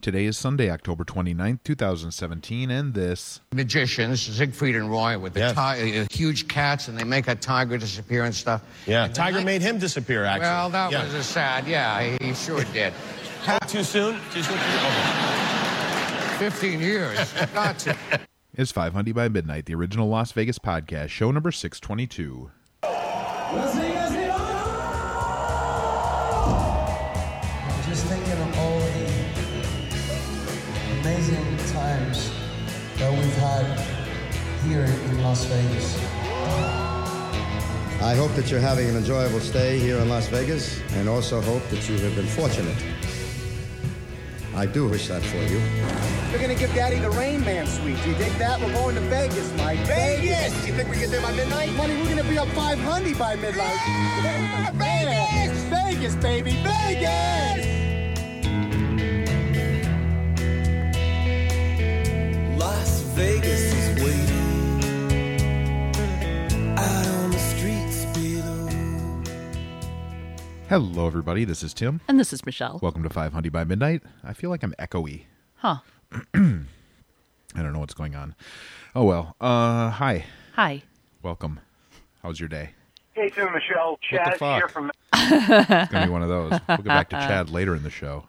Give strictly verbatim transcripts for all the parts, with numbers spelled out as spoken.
Today is Sunday, October twenty-ninth, twenty seventeen, and this... Magicians, Siegfried and Roy, with the Yes. ti- uh, huge cats, and they make a tiger disappear and stuff. Yeah, And Tiger then I- made him disappear, actually. Well, that yeah. was a sad, yeah, he sure did. Too soon? Too soon? Okay. fifteen years, got to. Is five hundred by Midnight, the original Las Vegas podcast, show number six twenty-two. Just thinking of all the amazing times that we've had here in Las Vegas. I hope that you're having an enjoyable stay here in Las Vegas, and also hope that you have been fortunate. I do wish that for you. We're gonna give Daddy the Rain Man suite. Do you dig that? We're going to Vegas, Mike. Vegas! You think we get there by midnight? Money, we're gonna be up five hundred by midnight. Yeah, Vegas! Vegas, baby, Vegas! Las Vegas is waiting out on the streets below. Hello, everybody. This is Tim. And this is Michelle. Welcome to five hundred by Midnight. I feel like I'm echoey. Huh. I don't know what's going on. Oh, well. Uh, hi. Hi. Welcome. How's your day? Hey, Tim and Michelle. the Chad fuck? here from... It's going to be one of those. We'll get back to Chad later in the show.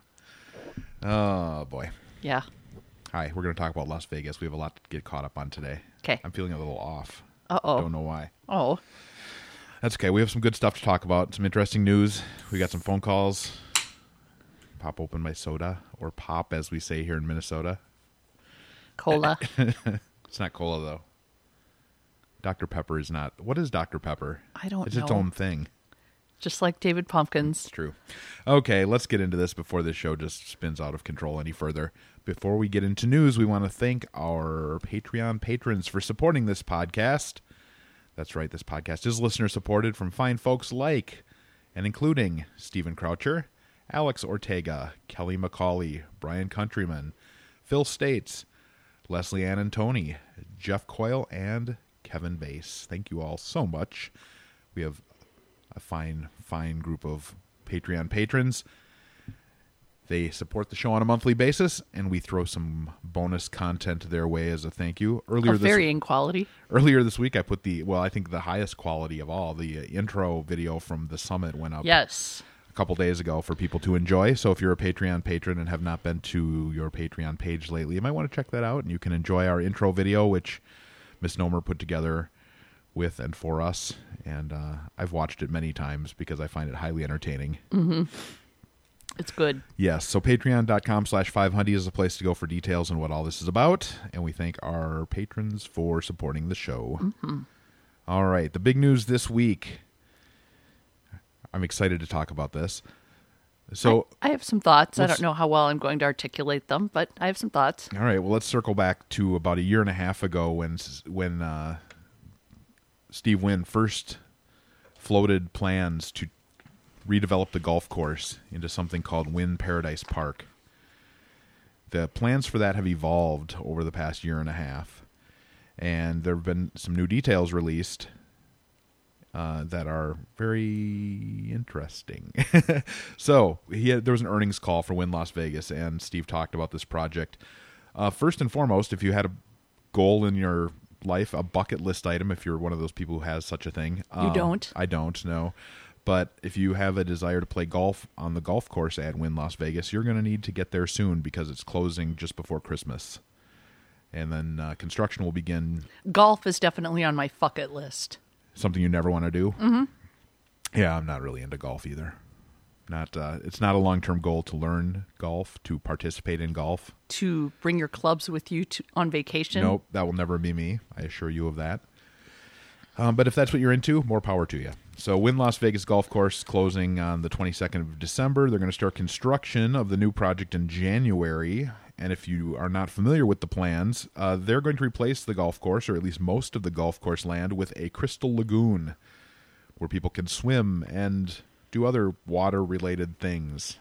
Oh, boy. Yeah. Hi. We're going to talk about Las Vegas. We have a lot to get caught up on today. Okay. I'm feeling a little off. Uh-oh. Don't know why. Oh. That's okay. We have some good stuff to talk about. Some interesting news. We got some phone calls. Pop open my soda, or pop as we say here in Minnesota. Cola. It's not cola, though. Doctor Pepper is not. What is Doctor Pepper? I don't it's know. It's its own thing. Just like David Pumpkins. It's true. Okay, let's get into this before this show just spins out of control any further. Before we get into news, we want to thank our Patreon patrons for supporting this podcast. That's right, this podcast is listener-supported from fine folks like, and including, Stephen Croucher, Alex Ortega, Kelly McCauley, Brian Countryman, Phil States, Leslie Ann and Tony, Jeff Coyle, and Kevin Bass. Thank you all so much. We have a fine, fine group of Patreon patrons. They support the show on a monthly basis, and we throw some bonus content their way as a thank you. Earlier Of this varying quality. Earlier this week, I put the, well, I think the highest quality of all, the uh, intro video from the summit went up Yes. a couple days ago for people to enjoy. So if you're a Patreon patron and have not been to your Patreon page lately, you might want to check that out, and you can enjoy our intro video, which Misnomer put together with and for us. And uh, I've watched it many times because I find it highly entertaining. Mm-hmm. It's good. Yes, so patreon.com slash 500 is the place to go for details on what all this is about, and we thank our patrons for supporting the show. Mm-hmm. All right, the big news this week. I'm excited to talk about this. So I, I have some thoughts. I let's- don't know how well I'm going to articulate them, but I have some thoughts. All right, well, let's circle back to about a year and a half ago when when uh, Steve Wynn first floated plans to redevelop the golf course into something called Wynn Paradise Park. The plans for that have evolved over the past year and a half, and there have been some new details released uh, that are very interesting. So he had, there was an earnings call for Wynn Las Vegas, and Steve talked about this project. Uh, first and foremost, if you had a goal in your life, a bucket list item, if you're one of those people who has such a thing. You um, don't? I don't, no. But if you have a desire to play golf on the golf course at Wynn Las Vegas, you're going to need to get there soon because it's closing just before Christmas. And then uh, construction will begin. Golf is definitely on my bucket list. Something you never want to do? Mm-hmm. Yeah, I'm not really into golf either. Not. Uh, it's not a long-term goal to learn golf, to participate in golf. To bring your clubs with you to, on vacation. Nope, that will never be me. I assure you of that. Um, but if that's what you're into, more power to you. So Wynn Las Vegas Golf Course closing on the twenty-second of December. They're going to start construction of the new project in January. And if you are not familiar with the plans, uh, they're going to replace the golf course, or at least most of the golf course land, with a crystal lagoon where people can swim and do other water-related things.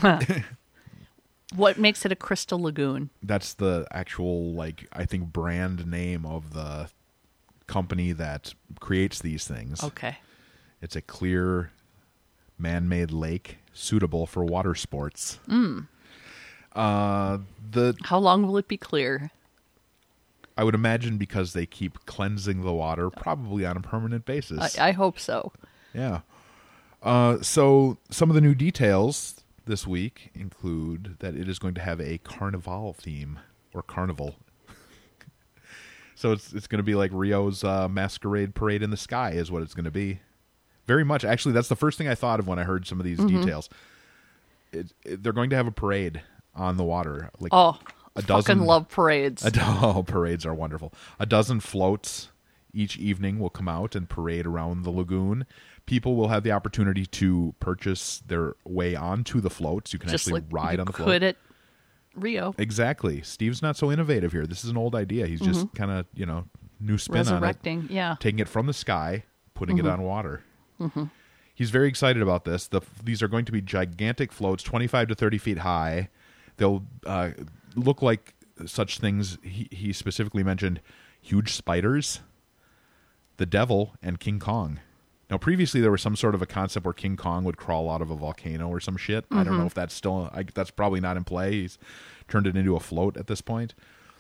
What makes it a crystal lagoon? That's the actual, like, I think, brand name of the company that creates these things. Okay. It's a clear, man-made lake suitable for water sports. Mm. Uh, the How long will it be clear? I would imagine because they keep cleansing the water, probably on a permanent basis. I, I hope so. Yeah. Uh, so some of the new details this week include that it is going to have a carnival theme or carnival. So it's it's going to be like Rio's uh, masquerade parade in the sky is what it's going to be. Very much. Actually, that's the first thing I thought of when I heard some of these Mm-hmm. details. It, it, they're going to have a parade on the water. Like Oh, a fucking dozen, love parades. A, oh, parades are wonderful. A dozen floats each evening will come out and parade around the lagoon. People will have the opportunity to purchase their way onto the floats. You can Just actually like ride you on the float. could at Rio. Exactly. Steve's not so innovative here. This is an old idea. He's just kind of, you know, new spin on it. Resurrecting, yeah. Taking it from the sky, putting it on water. He's very excited about this. The, these are going to be gigantic floats, twenty-five to thirty feet high. They'll uh, look like such things. He, he specifically mentioned huge spiders, the devil, and King Kong. Now, previously there was some sort of a concept where King Kong would crawl out of a volcano or some shit. I don't know if that's still. I, that's probably not in play. He's turned it into a float at this point.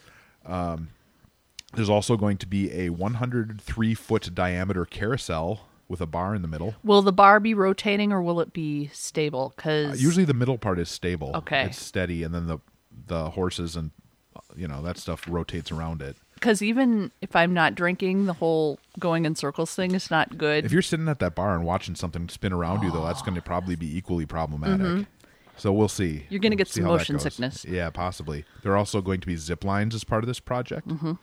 Um, there's also going to be a one hundred three foot diameter carousel with a bar in the middle. Will the bar be rotating or will it be stable? Uh, Because usually the middle part is stable. Okay. It's steady, and then the the horses and uh, you know that stuff rotates around it. Because even if I'm not drinking, the whole going in circles thing is not good. If you're sitting at that bar and watching something spin around you, though, that's going to probably be equally problematic. So we'll see. You're gonna We'll get see some how that motion goes. sickness. Yeah, possibly. There are also going to be zip lines as part of this project.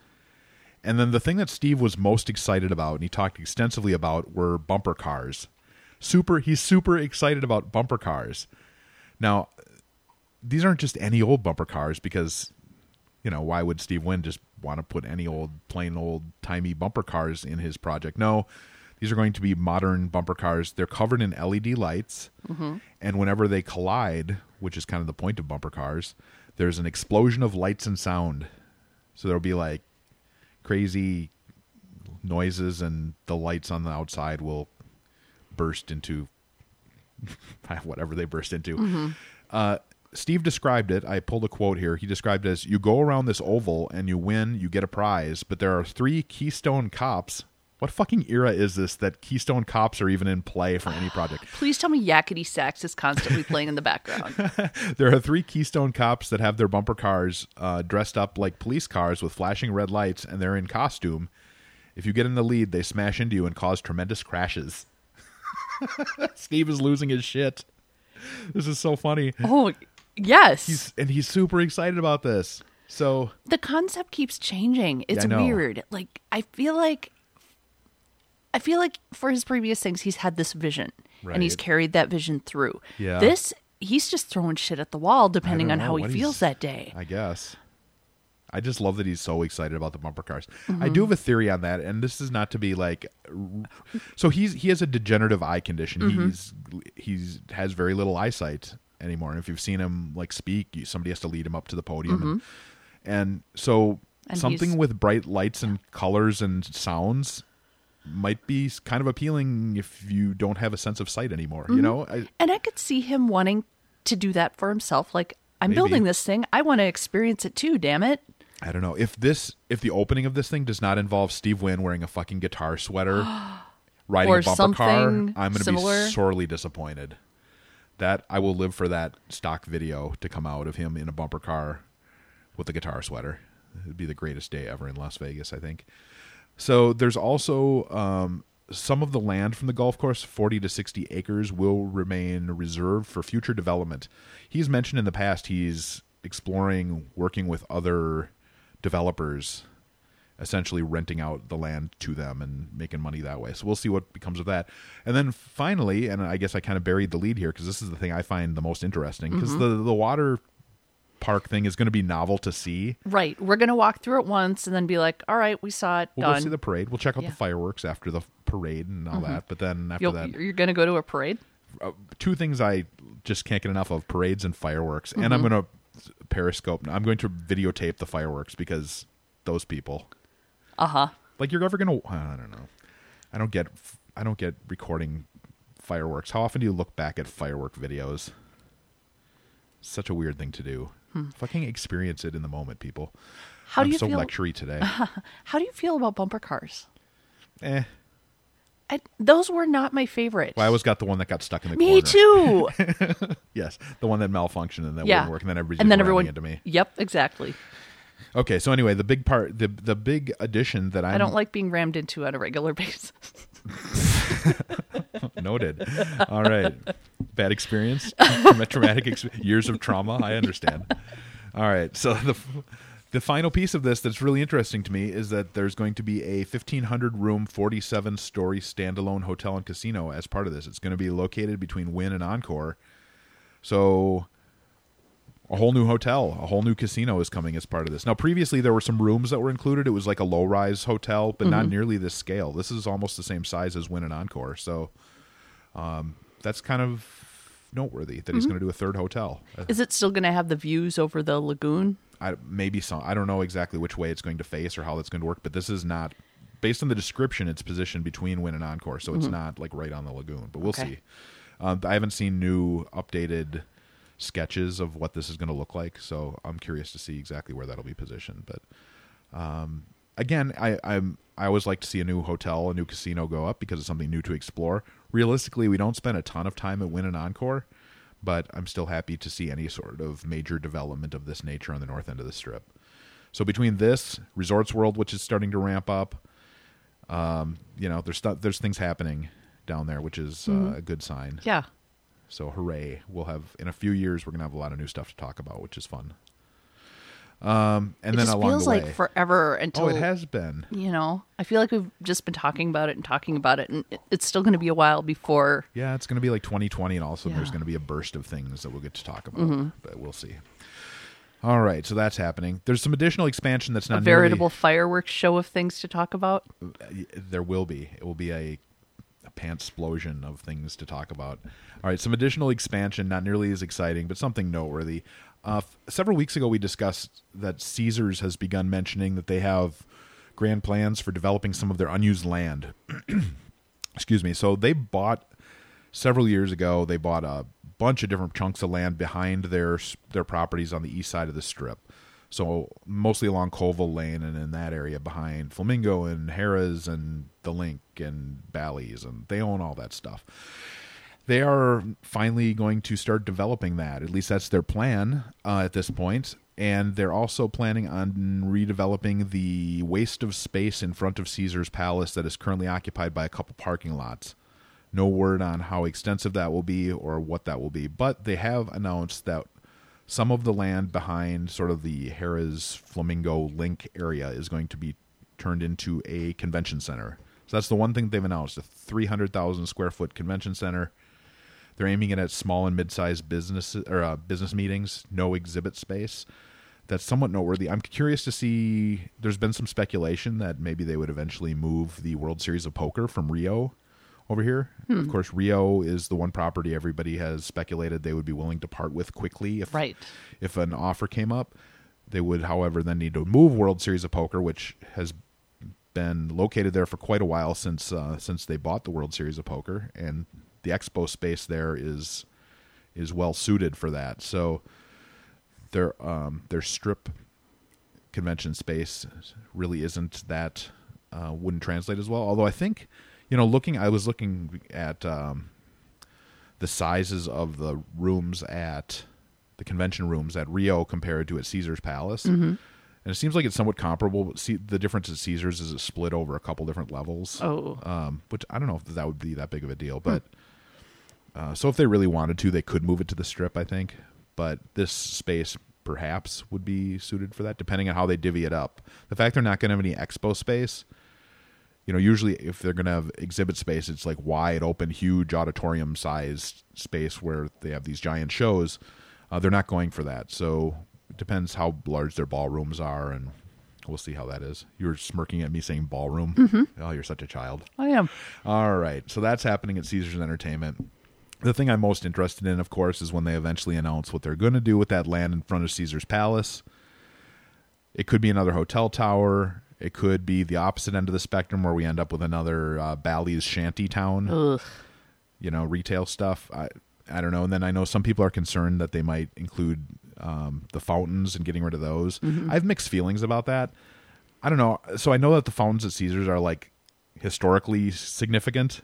And then the thing that Steve was most excited about, and he talked extensively about, were bumper cars. Super, he's super excited about bumper cars. Now, these aren't just any old bumper cars because, you know, why would Steve Wynn just want to put any old, plain old, timey bumper cars in his project? No, these are going to be modern bumper cars. They're covered in L E D lights, and whenever they collide, which is kind of the point of bumper cars, there's an explosion of lights and sound. So there'll be like crazy noises, and the lights on the outside will burst into whatever they burst into. Uh, Steve described it. I pulled a quote here. He described it as, you go around this oval and you win, you get a prize, but there are three Keystone Cops. What fucking era is this that Keystone Cops are even in play for any project? Please tell me Yakety Sax is constantly playing in the background. There are three Keystone Cops that have their bumper cars uh, dressed up like police cars with flashing red lights, and they're in costume. If you get in the lead, they smash into you and cause tremendous crashes. Steve is losing his shit. This is so funny. Oh, yes. He's and he's super excited about this. So The concept keeps changing. It's I know. weird. Like, I feel like I feel like for his previous things he's had this vision and he's Right. carried that vision through. Yeah. This he's just throwing shit at the wall depending I on don't how know he what feels he's- that day. I guess. I just love that he's so excited about the bumper cars. Mm-hmm. I do have a theory on that, and this is not to be like. So he's he has a degenerative eye condition. Mm-hmm. He's he's has very little eyesight anymore. And if you've seen him like speak, you, somebody has to lead him up to the podium, and, and so Mm-hmm. And something he's- with bright lights and colors and sounds might be kind of appealing if you don't have a sense of sight anymore. Mm-hmm. You know, I, And I could see him wanting to do that for himself. Like, I'm Maybe. building this thing. I want to experience it too, damn it. I don't know if this if the opening of this thing does not involve Steve Wynn wearing a fucking guitar sweater, riding Or a bumper car. something I'm going to similar. be sorely disappointed. That I will live for that stock video to come out of him in a bumper car with a guitar sweater. It'd be the greatest day ever in Las Vegas, I think. So there's also um, some of the land from the golf course, forty to sixty acres, will remain reserved for future development. He's mentioned in the past he's exploring working with other developers, essentially renting out the land to them and making money that way. So we'll see what becomes of that. And then finally, and I guess I kind of buried the lead here because this is the thing I find the most interesting, because Mm-hmm. the, the water park thing is going to be novel to see. Right. We're going to walk through it once and then be like, all right, we saw it. We'll done. go see the parade. We'll check out Yeah. Mm-hmm. the fireworks after the parade and all that. But then after You'll, that, you're going to go to a parade? uh, two things I just can't get enough of: parades and fireworks. And Mm-hmm. I'm going to Periscope. I'm going to videotape the fireworks because those people. Uh-huh. Like, you're ever going to, I don't know. I don't get, I don't get recording fireworks. How often do you look back at firework videos? such a weird thing to do. Hmm. Fucking experience it in the moment, people. How I'm do you so feel? lectury today. How do you feel about bumper cars? eh. I, those were not my favorite. Well, I always got the one that got stuck in the Me corner. too. Yes, the one that malfunctioned and that Yeah. wouldn't work, and then everybody and then just everyone. into me. Yep, exactly. Okay, so anyway, the big part, the the big addition that I'm, I don't like being rammed into on a regular basis. Noted. All right, bad experience, Trauma- traumatic ex- years of trauma. I understand. All right, so the the final piece of this that's really interesting to me is that there's going to be a fifteen hundred room, forty-seven story standalone hotel and casino as part of this. It's going to be located between Wynn and Encore. So a whole new hotel, a whole new casino is coming as part of this. Now, previously there were some rooms that were included. It was like a low-rise hotel, but not Mhm. nearly this scale. This is almost the same size as Wynn and Encore. So um, that's kind of noteworthy that he's Mhm. going to do a third hotel. Is it still going to have the views over the lagoon? I, maybe some. I don't know exactly which way it's going to face or how that's going to work, but this is not, based on the description, it's positioned between Wynn and Encore, so it's Mhm. not like right on the lagoon. But we'll Okay. see. Um, I haven't seen new updated sketches of what this is going to look like, so I'm curious to see exactly where that'll be positioned. But um, again, I, I'm I always like to see a new hotel, a new casino go up because it's something new to explore. Realistically, we don't spend a ton of time at Wynn and Encore, but I'm still happy to see any sort of major development of this nature on the north end of the strip. So between this, Resorts World, which is starting to ramp up, um, you know, there's stu- there's things happening down there, which is uh, Mhm. a good sign. Yeah. So hooray! We'll have in a few years we're gonna have a lot of new stuff to talk about, which is fun. Um, and it then just along feels the way, like forever until oh, it has been. You know, I feel like we've just been talking about it and talking about it, and it- it's still going to be a while before. Yeah, it's going to be like twenty twenty, and also Yeah. there's going to be a burst of things that we'll get to talk about, Mhm. but we'll see. All right, so that's happening. There's some additional expansion that's not A veritable fireworks show of things to talk about. Nearly, there will be. It will be a, a pant-splosion of things to talk about. All right, some additional expansion, not nearly as exciting, but something noteworthy. Uh, f- several weeks ago, we discussed that Caesars has begun mentioning that they have grand plans for developing some of their unused land. Excuse me. So they bought, several years ago, they bought a bunch of different chunks of land behind their their properties on the east side of the strip. So mostly along Colville Lane and in that area behind Flamingo and Harrah's and the Link and Bally's, and they own all that stuff. They are finally going to start developing that. At least that's their plan uh, at this point. And they're also planning on redeveloping the waste of space in front of Caesar's Palace that is currently occupied by a couple parking lots. No word on how extensive that will be or what that will be. But they have announced that some of the land behind sort of the Harrah's Flamingo Link area is going to be turned into a convention center. So that's the one thing they've announced, a three hundred thousand square foot convention center. They're aiming it at small and mid-sized business or uh, business meetings, no exhibit space. That's somewhat noteworthy. I'm curious to see, there's been some speculation that maybe they would eventually move the World Series of Poker from Rio over here. Hmm. Of course, Rio is the one property everybody has speculated they would be willing to part with quickly if, right. if an offer came up. They would, however, then need to move World Series of Poker, which has been located there for quite a while since uh, since they bought the World Series of Poker, and the expo space there is is well suited for that. So their um, their strip convention space really isn't that uh, wouldn't translate as well. Although I think, you know, looking, I was looking at um, the sizes of the rooms at the convention rooms at Rio compared to at Caesar's Palace. Mm-hmm. And it seems like it's somewhat comparable. But see, the difference at Caesars is it's split over a couple different levels. Oh. Um, which I don't know if that would be that big of a deal. But hmm. uh, so if they really wanted to, they could move it to the strip, I think. But this space perhaps would be suited for that, depending on how they divvy it up. The fact they're not going to have any expo space, you know, usually if they're going to have exhibit space, it's like wide open, huge auditorium-sized space where they have these giant shows. Uh, they're not going for that. So it depends how large their ballrooms are, and we'll see how that is. You were smirking at me saying ballroom. Mm-hmm. Oh, you're such a child. I am. All right. So that's happening at Caesars Entertainment. The thing I'm most interested in, of course, is when they eventually announce what they're going to do with that land in front of Caesar's Palace. It could be another hotel tower. It could be the opposite end of the spectrum where we end up with another uh, Bally's shanty town. Ugh. You know, retail stuff. I, I don't know. And then I know some people are concerned that they might include um, the fountains and getting rid of those. Mm-hmm. I have mixed feelings about that. I don't know. So I know that the fountains at Caesars are like historically significant.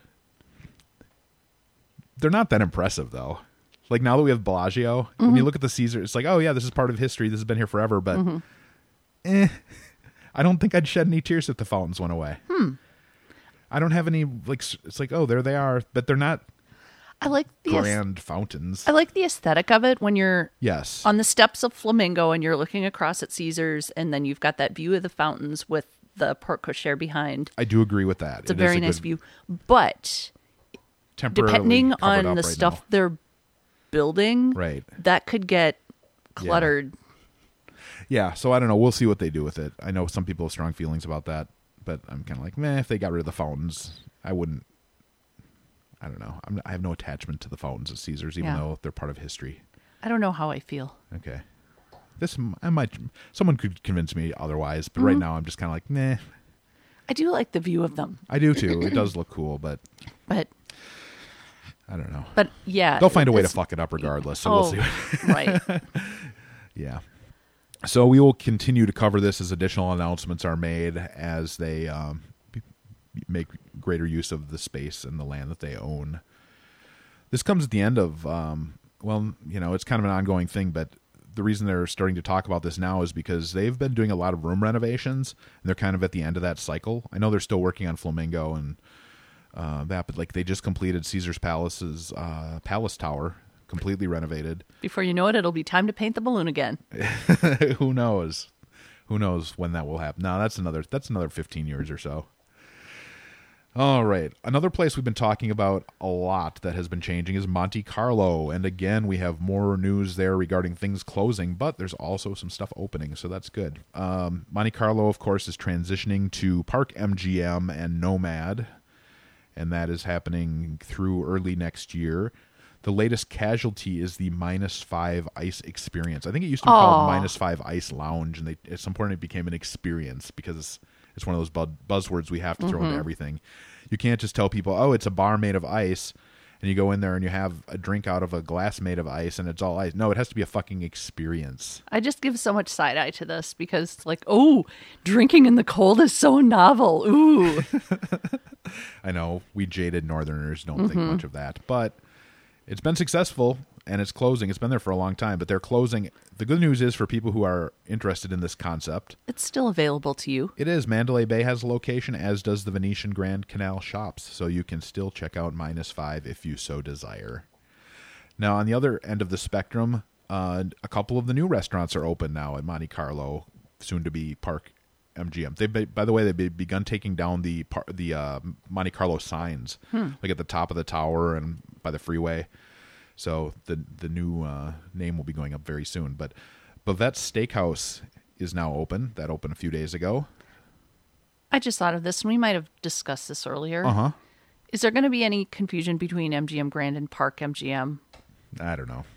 They're not that impressive though. Like now that we have Bellagio, Mm-hmm. when you look at the Caesar, it's like, oh yeah, this is part of history. This has been here forever. But Mm-hmm. eh, I don't think I'd shed any tears if the fountains went away. Hmm. I don't have any like. It's like, oh, there they are, but they're not I like the grand fountains. I like the aesthetic of it when you're Yes. on the steps of Flamingo and you're looking across at Caesars, and then you've got that view of the fountains with the porte cochere behind. I do agree with that. It's a It is very nice good- view, but temporarily depending covered on up the right stuff now. they're building, Right. that could get cluttered. Yeah, so I don't know. We'll see what they do with it. I know some people have strong feelings about that, but I'm kind of like, meh, if they got rid of the fountains, I wouldn't. I don't know. I'm, I have no attachment to the fountains at Caesars, even Yeah. though they're part of history. I don't know how I feel. Okay. This, I might, someone could convince me otherwise, but Mm-hmm. right now I'm just kind of like, meh. I do like the view of them, I do too. It does look cool, but but I don't know. but yeah, They'll find a way to it's- fuck it up regardless, so oh, we'll see. right. Yeah. So we will continue to cover this as additional announcements are made as they um, b- make greater use of the space and the land that they own. This comes at the end of, um, well, you know, it's kind of an ongoing thing, but the reason they're starting to talk about this now is because they've been doing a lot of room renovations, and they're kind of at the end of that cycle. I know they're still working on Flamingo and uh, that, but like they just completed Caesar's Palace's uh, Palace Tower, completely renovated. Before you know it, it'll be time to paint the balloon again. Who knows? Who knows when that will happen? No, that's another that's another fifteen years or so. All right. Another place we've been talking about a lot that has been changing is Monte Carlo. And again, we have more news there regarding things closing, but there's also some stuff opening, so that's good. Um, Monte Carlo, of course, is transitioning to Park M G M and Nomad, and that is happening through early next year. The latest casualty is the minus five ice experience. I think it used to be called Aw. minus five ice lounge, and they, at some point it became an experience because it's, it's one of those bu- buzzwords we have to throw into everything. You can't just tell people, oh, it's a bar made of ice, and you go in there and you have a drink out of a glass made of ice, and it's all ice. No, it has to be a fucking experience. I just give so much side eye to this because, like, oh, drinking in the cold is so novel. Ooh. I know we jaded Northerners don't think much of that, but it's been successful, and it's closing. It's been there for a long time, but they're closing. The good news is for people who are interested in this concept, It's still available to you. it is. Mandalay Bay has a location, as does the Venetian Grand Canal Shops, so you can still check out Minus Five if you so desire. Now, on the other end of the spectrum, uh, a couple of the new restaurants are open now at Monte Carlo, soon to be Park M G M. They, by the way, they've begun taking down the par- the uh, Monte Carlo signs, like at the top of the tower and by the freeway. So the the new uh, name will be going up very soon. But Bavette's Steakhouse is now open. That opened a few days ago. I just thought of this, and we might have discussed this earlier. Uh huh. Is there going to be any confusion between M G M Grand and Park M G M? I don't know.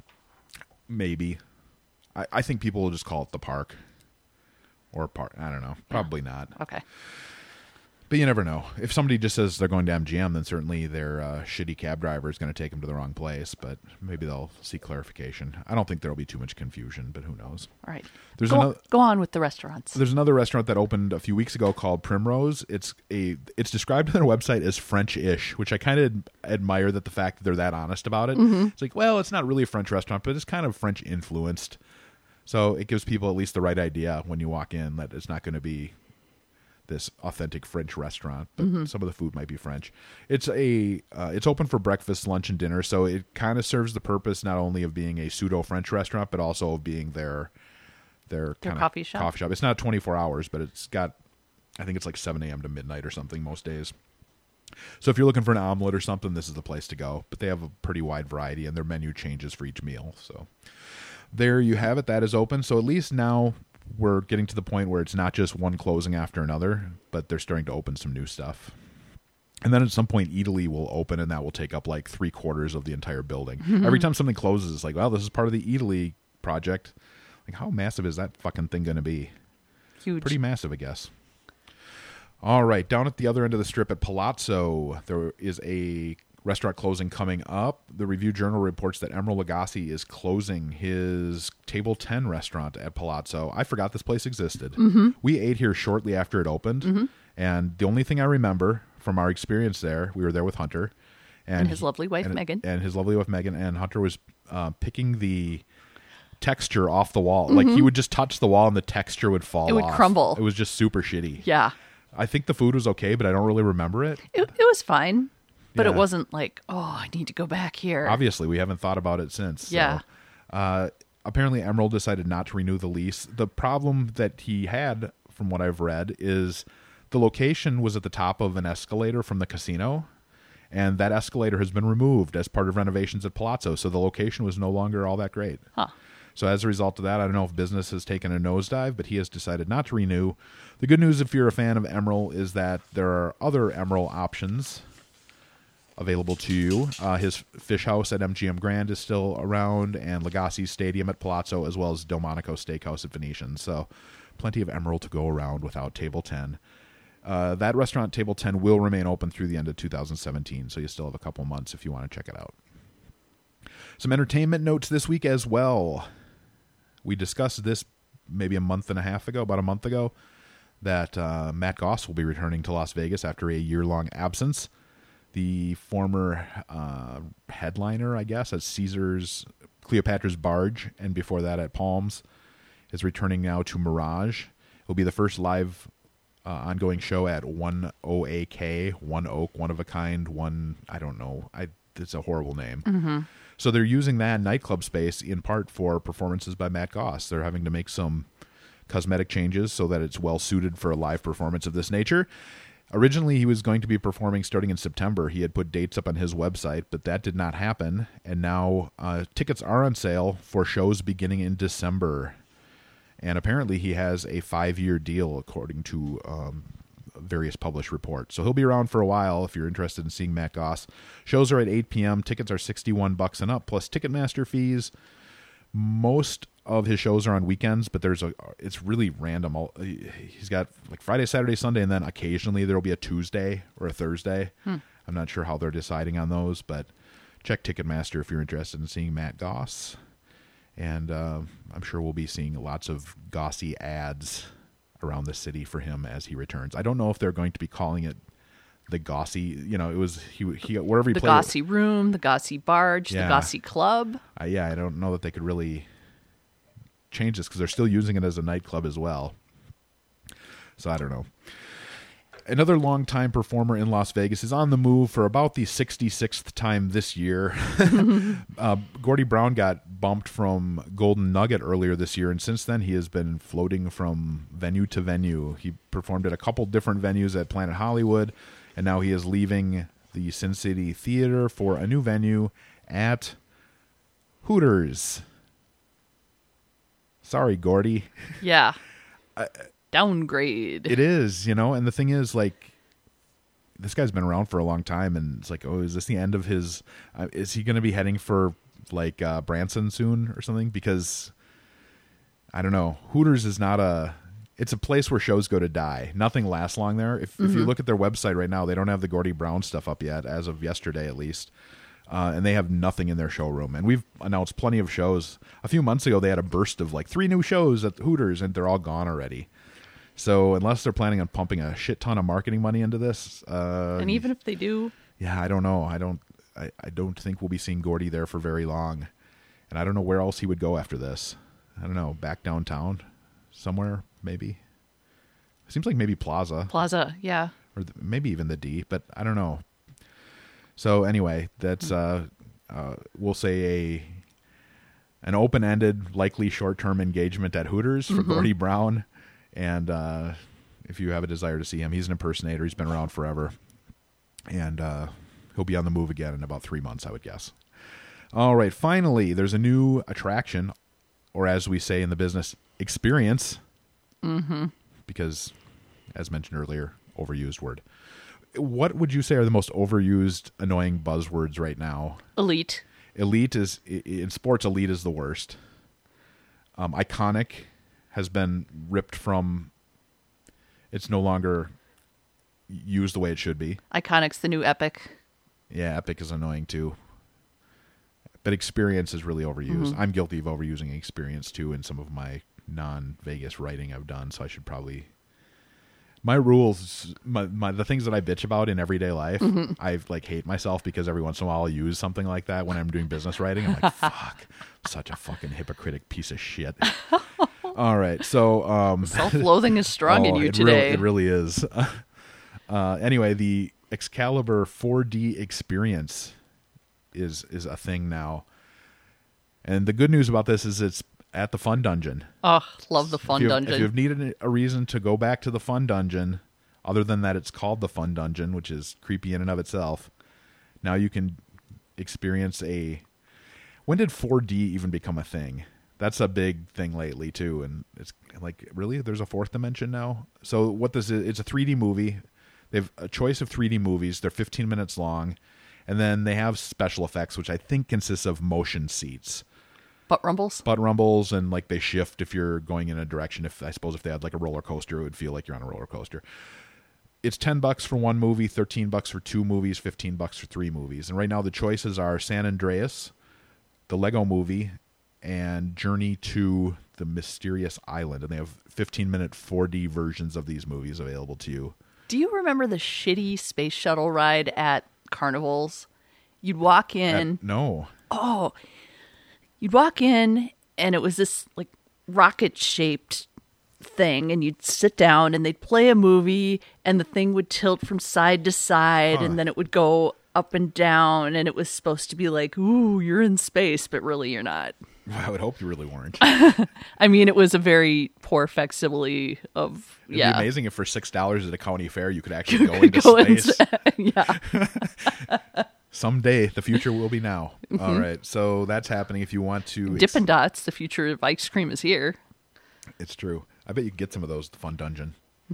Maybe. I, I think people will just call it the park. Or park. I don't know. Probably not. Okay. But you never know. If somebody just says they're going to M G M, then certainly their uh, shitty cab driver is going to take them to the wrong place. But maybe they'll seek clarification. I don't think there will be too much confusion, but who knows? All right. There's go, another- go on with the restaurants. There's another restaurant that opened a few weeks ago called Primrose. It's a it's described on their website as French-ish, which I kind of admire that the fact that they're that honest about it. It's like, well, it's not really a French restaurant, but it's kind of French influenced. So it gives people at least the right idea when you walk in that it's not going to be this authentic French restaurant, but some of the food might be French. It's a uh, it's open for breakfast, lunch, and dinner, so it kind of serves the purpose not only of being a pseudo French restaurant, but also of being their their, Their kinda coffee shop? Coffee shop. It's not twenty-four hours, but it's got, I think it's like seven a.m. to midnight or something most days. So if you're looking for an omelet or something, this is the place to go. But they have a pretty wide variety, and their menu changes for each meal. So there you have it. That is open. So at least now we're getting to the point where it's not just one closing after another, but they're starting to open some new stuff. And then at some point, Eataly will open, and that will take up like three quarters of the entire building. Every time something closes, it's like, well, this is part of the Eataly project. Like, how massive is that fucking thing going to be? Huge. Pretty massive, I guess. All right, down at the other end of the strip at Palazzo, there is a restaurant closing coming up. The Review Journal reports that Emeril Lagasse is closing his Table ten restaurant at Palazzo. I forgot this place existed. Mm-hmm. We ate here shortly after it opened, Mm-hmm. and the only thing I remember from our experience there, we were there with Hunter. And his lovely wife, and, Megan. And his lovely wife, Megan. And Hunter was uh, picking the texture off the wall. Like, he would just touch the wall and the texture would fall off. It would crumble. It was just super shitty. Yeah. I think the food was okay, but I don't really remember it. It, it was fine, but Yeah. it wasn't like, oh, I need to go back here. Obviously, we haven't thought about it since. so. Yeah. Uh, apparently, Emeril decided not to renew the lease. The problem that he had, from what I've read, is the location was at the top of an escalator from the casino, and that escalator has been removed as part of renovations at Palazzo, so the location was no longer all that great. Huh. So as a result of that, I don't know if business has taken a nosedive, but he has decided not to renew. The good news, if you're a fan of Emeril, is that there are other Emeril options available to you. Uh, his Fish House at M G M Grand is still around, and Lagasse's Stadium at Palazzo, as well as Delmonico Steakhouse at Venetian. So plenty of Emeril to go around without Table ten. Uh, that restaurant, Table ten, will remain open through the end of two thousand seventeen, so you still have a couple months if you want to check it out. Some entertainment notes this week as well. We discussed this maybe a month and a half ago, about a month ago, that uh, Matt Goss will be returning to Las Vegas after a year-long absence. The former uh, headliner, I guess, at Caesars, Cleopatra's Barge, and before that at Palms, is returning now to Mirage. It will be the first live uh, ongoing show at one O A K, One Oak, One of a Kind, One, I don't know, I, it's a horrible name. Mm-hmm. So they're using that nightclub space in part for performances by Matt Goss. They're having to make some cosmetic changes so that it's well suited for a live performance of this nature. Originally, he was going to be performing starting in September. He had put dates up on his website, but that did not happen. And now uh, tickets are on sale for shows beginning in December. And apparently he has a five-year deal, according to um, various published reports. So he'll be around for a while if you're interested in seeing Matt Goss. Shows are at eight p.m. Tickets are sixty-one bucks and up, plus Ticketmaster fees. Most of his shows are on weekends, but there's a it's really random. He's got like Friday, Saturday, Sunday, and then occasionally there will be a Tuesday or a Thursday. Hmm. I'm not sure how they're deciding on those, but check Ticketmaster if you're interested in seeing Matt Goss. And uh, I'm sure we'll be seeing lots of Gossy ads around the city for him as he returns. I don't know if they're going to be calling it the Gossy, you know, it was he he wherever he the played. The Gossy Room, the Gossy Barge, yeah. the Gossy Club. Uh, yeah, I don't know that they could really change this because they're still using it as a nightclub as well. So I don't know. Another longtime performer in Las Vegas is on the move for about the sixty-sixth time this year. uh, Gordie Brown got bumped from Golden Nugget earlier this year, and since then he has been floating from venue to venue. He performed at a couple different venues at Planet Hollywood, and now he is leaving the Sin City Theater for a new venue at Hooters. Sorry, Gordie. Yeah. I, Downgrade. It is, you know, and the thing is, like, this guy's been around for a long time, and it's like, oh, is this the end of his, uh, is he going to be heading for, like, uh, Branson soon or something? Because, I don't know, Hooters is not a, it's a place where shows go to die. Nothing lasts long there. If, mm-hmm. if you look at their website right now, they don't have the Gordie Brown stuff up yet, as of yesterday at least. Uh, and they have nothing in their showroom. And we've announced plenty of shows. A few months ago, they had a burst of, like, three new shows at Hooters, and they're all gone already. So unless they're planning on pumping a shit ton of marketing money into this, uh, and even if they do, yeah, I don't know. I don't. I, I don't think we'll be seeing Gordie there for very long, and I don't know where else he would go after this. I don't know. Back downtown, somewhere maybe. It seems like maybe Plaza. Plaza, yeah, or the, maybe even the D, but I don't know. So anyway, that's uh, uh, we'll say a an open-ended, likely short-term engagement at Hooters for mm-hmm. Gordie Brown. And uh, if you have a desire to see him, he's an impersonator. He's been around forever. And uh, he'll be on the move again in about three months, I would guess. All right, finally, there's a new attraction, or as we say in the business, experience. Mm-hmm. Because, as mentioned earlier, overused word. What would you say are the most overused, annoying buzzwords right now? Elite. Elite is, in sports, elite is the worst. Um, iconic has been ripped from, it's no longer used the way it should be. Iconic's the new epic. Yeah, Epic is annoying too. But Experience is really overused. Mm-hmm. I'm guilty of overusing Experience too in some of my non-Vegas writing I've done, so I should probably... My rules, my, my the things that I bitch about in everyday life, Mm-hmm. I like hate myself because every once in a while I'll use something like that when I'm doing business writing. I'm like, fuck, such a fucking hypocritic piece of shit. All right, so... Um, Self-loathing is strong in oh, you it today. Really, it really is. Uh, anyway, the Excalibur four D experience is is a thing now. And the good news about this is it's at the Fun Dungeon. Oh, love the Fun if you've, Dungeon. If you've needed a reason to go back to the Fun Dungeon, other than that it's called the Fun Dungeon, which is creepy in and of itself, now you can experience a... When did four D even become a thing? That's a big thing lately, too. And it's like, really? There's a fourth dimension now? So what this is, it's a three D movie. They have a choice of three D movies. They're fifteen minutes long. And then they have special effects, which I think consists of motion seats. Butt rumbles? Butt rumbles, and like they shift if you're going in a direction. If I suppose if they had like a roller coaster, it would feel like you're on a roller coaster. It's ten bucks for one movie, thirteen bucks for two movies, fifteen bucks for three movies. And right now the choices are San Andreas, the Lego Movie, and Journey to the Mysterious Island. And they have fifteen minute four D versions of these movies available to you. Do you remember the shitty space shuttle ride at carnivals? You'd walk in. At, no. Oh, you'd walk in and it was this like rocket shaped thing, and you'd sit down and they'd play a movie and the thing would tilt from side to side Huh. and then it would go up and down, and it was supposed to be like, ooh, you're in space, but really you're not. I would hope you really weren't. I mean, it was a very poor facsimile of, It'd yeah. be amazing if for six dollars at a county fair you could actually go into Go in- space. yeah. Someday, the future will be now. Mm-hmm. All right, so that's happening. If you want to... ex- Dippin' Dots, the future of ice cream is here. It's true. I bet you could get some of those at the Fun Dungeon.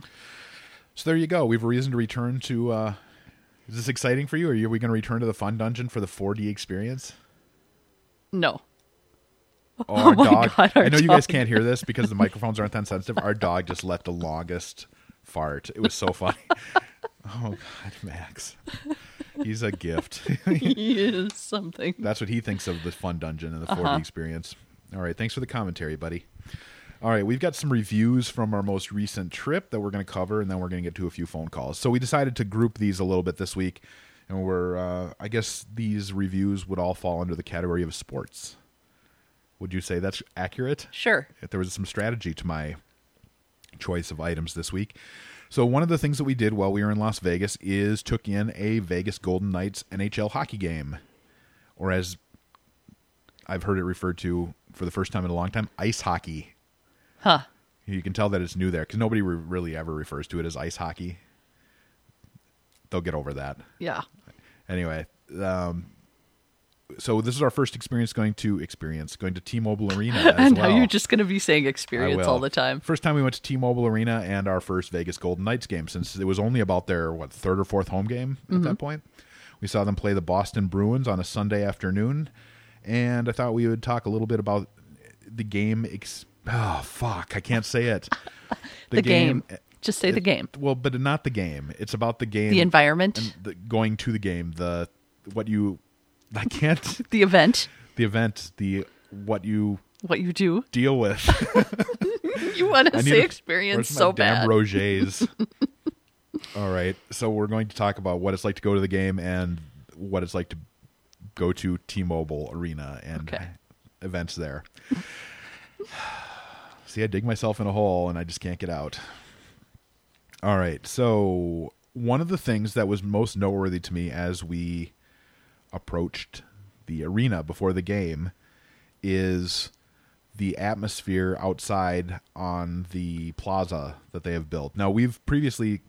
So there you go. We have a reason to return to... Uh, is this exciting for you? Or are we going to return to the Fun Dungeon for the four D experience? No. Oh, our my dog. God, our I know you guys dog. can't hear this because the microphones aren't that sensitive. Our dog just let the longest fart. It was so funny. Oh, God, Max. He's a gift. He is something. That's what he thinks of the Fun Dungeon and the four D Uh-huh. experience. All right, thanks for the commentary, buddy. All right, we've got some reviews from our most recent trip that we're going to cover, and then we're going to get to a few phone calls. So we decided to group these a little bit this week, and we're, uh, I guess these reviews would all fall under the category of sports. Would you say that's accurate? Sure. There was some strategy to my choice of items this week. So one of the things that we did while we were in Las Vegas is took in a Vegas Golden Knights N H L hockey game, or as I've heard it referred to for the first time in a long time, ice hockey. Huh. You can tell that it's new there because nobody re- really ever refers to it as ice hockey. They'll get over that. Yeah. Anyway, um, so this is our first experience going to experience going to T-Mobile Arena as And well. now you're just going to be saying I experience will. all the time. First time we went to T-Mobile Arena and our first Vegas Golden Knights game since it was only about their, what, third or fourth home game at Mm-hmm. that point. We saw them play the Boston Bruins on a Sunday afternoon, and I thought we would talk a little bit about the game. Ex- oh, fuck. I can't say it. The game. Just say the game. Well, but not the game. It's about the game. The environment. And the, going to the game. The what you... I can't... The event. the event. The what you What you do. deal with. You want I to need say a- experience where's my so damn bad. Rogers. All right, so we're going to talk about what it's like to go to the game and what it's like to go to T-Mobile Arena and Okay. events there. See, I dig myself in a hole and I just can't get out. All right, so one of the things that was most noteworthy to me as we approached the arena before the game is the atmosphere outside on the plaza that they have built. Now, we've previously,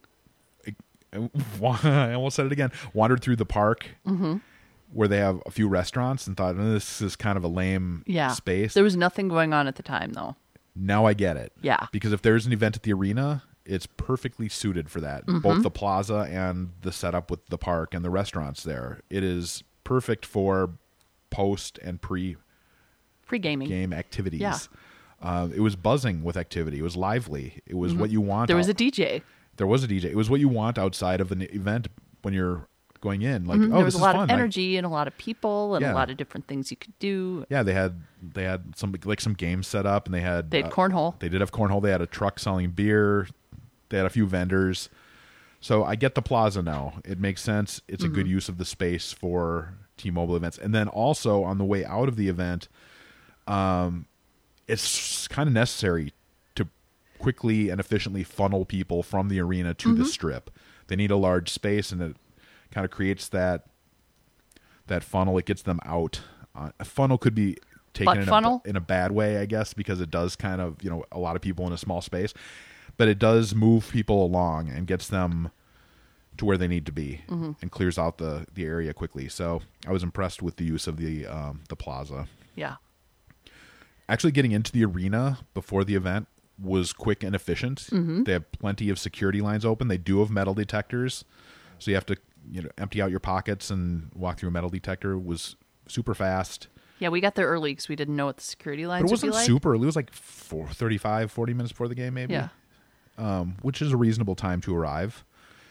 I almost said it again, wandered through the park Mm-hmm. where they have a few restaurants and thought, oh, this is kind of a lame Yeah. space. There was nothing going on at the time, though. Now I get it. Yeah. Because if there's an event at the arena, it's perfectly suited for that. Mm-hmm. Both the plaza and the setup with the park and the restaurants there. It is perfect for post and pre Free gaming. game activities. Yeah. Uh, it was buzzing with activity. It was lively. It was what you want. There was out- a D J. There was a D J. It was what you want outside of an event when you're going in. Like, Mhm. oh, there was this a lot is fun. of I- energy and a lot of people and Yeah. a lot of different things you could do. yeah, they had they had some like some games set up, and they had They had uh, cornhole. They did have cornhole. They had a truck selling beer. They had a few vendors. So I get the plaza now. It makes sense. It's a good use of the space for T-Mobile events. And then also on the way out of the event, um, it's kind of necessary to quickly and efficiently funnel people from the arena to the strip. They need a large space, and it kind of creates that that funnel. It gets them out. Uh, a funnel could be taken Butt in funnel? a, in a bad way, I guess, because it does kind of, you know, a lot of people in a small space. But it does move people along and gets them to where they need to be and clears out the, the area quickly. So I was impressed with the use of the um, the plaza. Yeah. Actually getting into the arena before the event was quick and efficient. They have plenty of security lines open. They do have metal detectors. So you have to, you know, empty out your pockets and walk through a metal detector. It was super fast. Yeah, we got there early because we didn't know what the security lines But it would be wasn't like. super early. It was like four, thirty-five, forty minutes before the game, maybe. Yeah. Um, which is a reasonable time to arrive.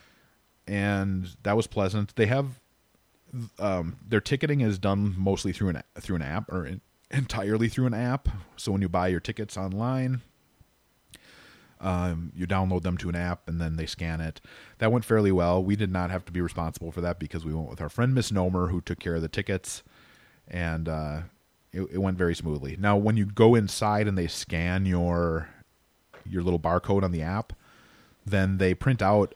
And that was pleasant. They have um, their ticketing is done mostly through an through an app or in, entirely through an app. So when you buy your tickets online, um, you download them to an app and then they scan it. That went fairly well. We did not have to be responsible for that because we went with our friend Miss Nomer, who took care of the tickets, and uh, it, it went very smoothly. Now, when you go inside and they scan your your little barcode on the app, then they print out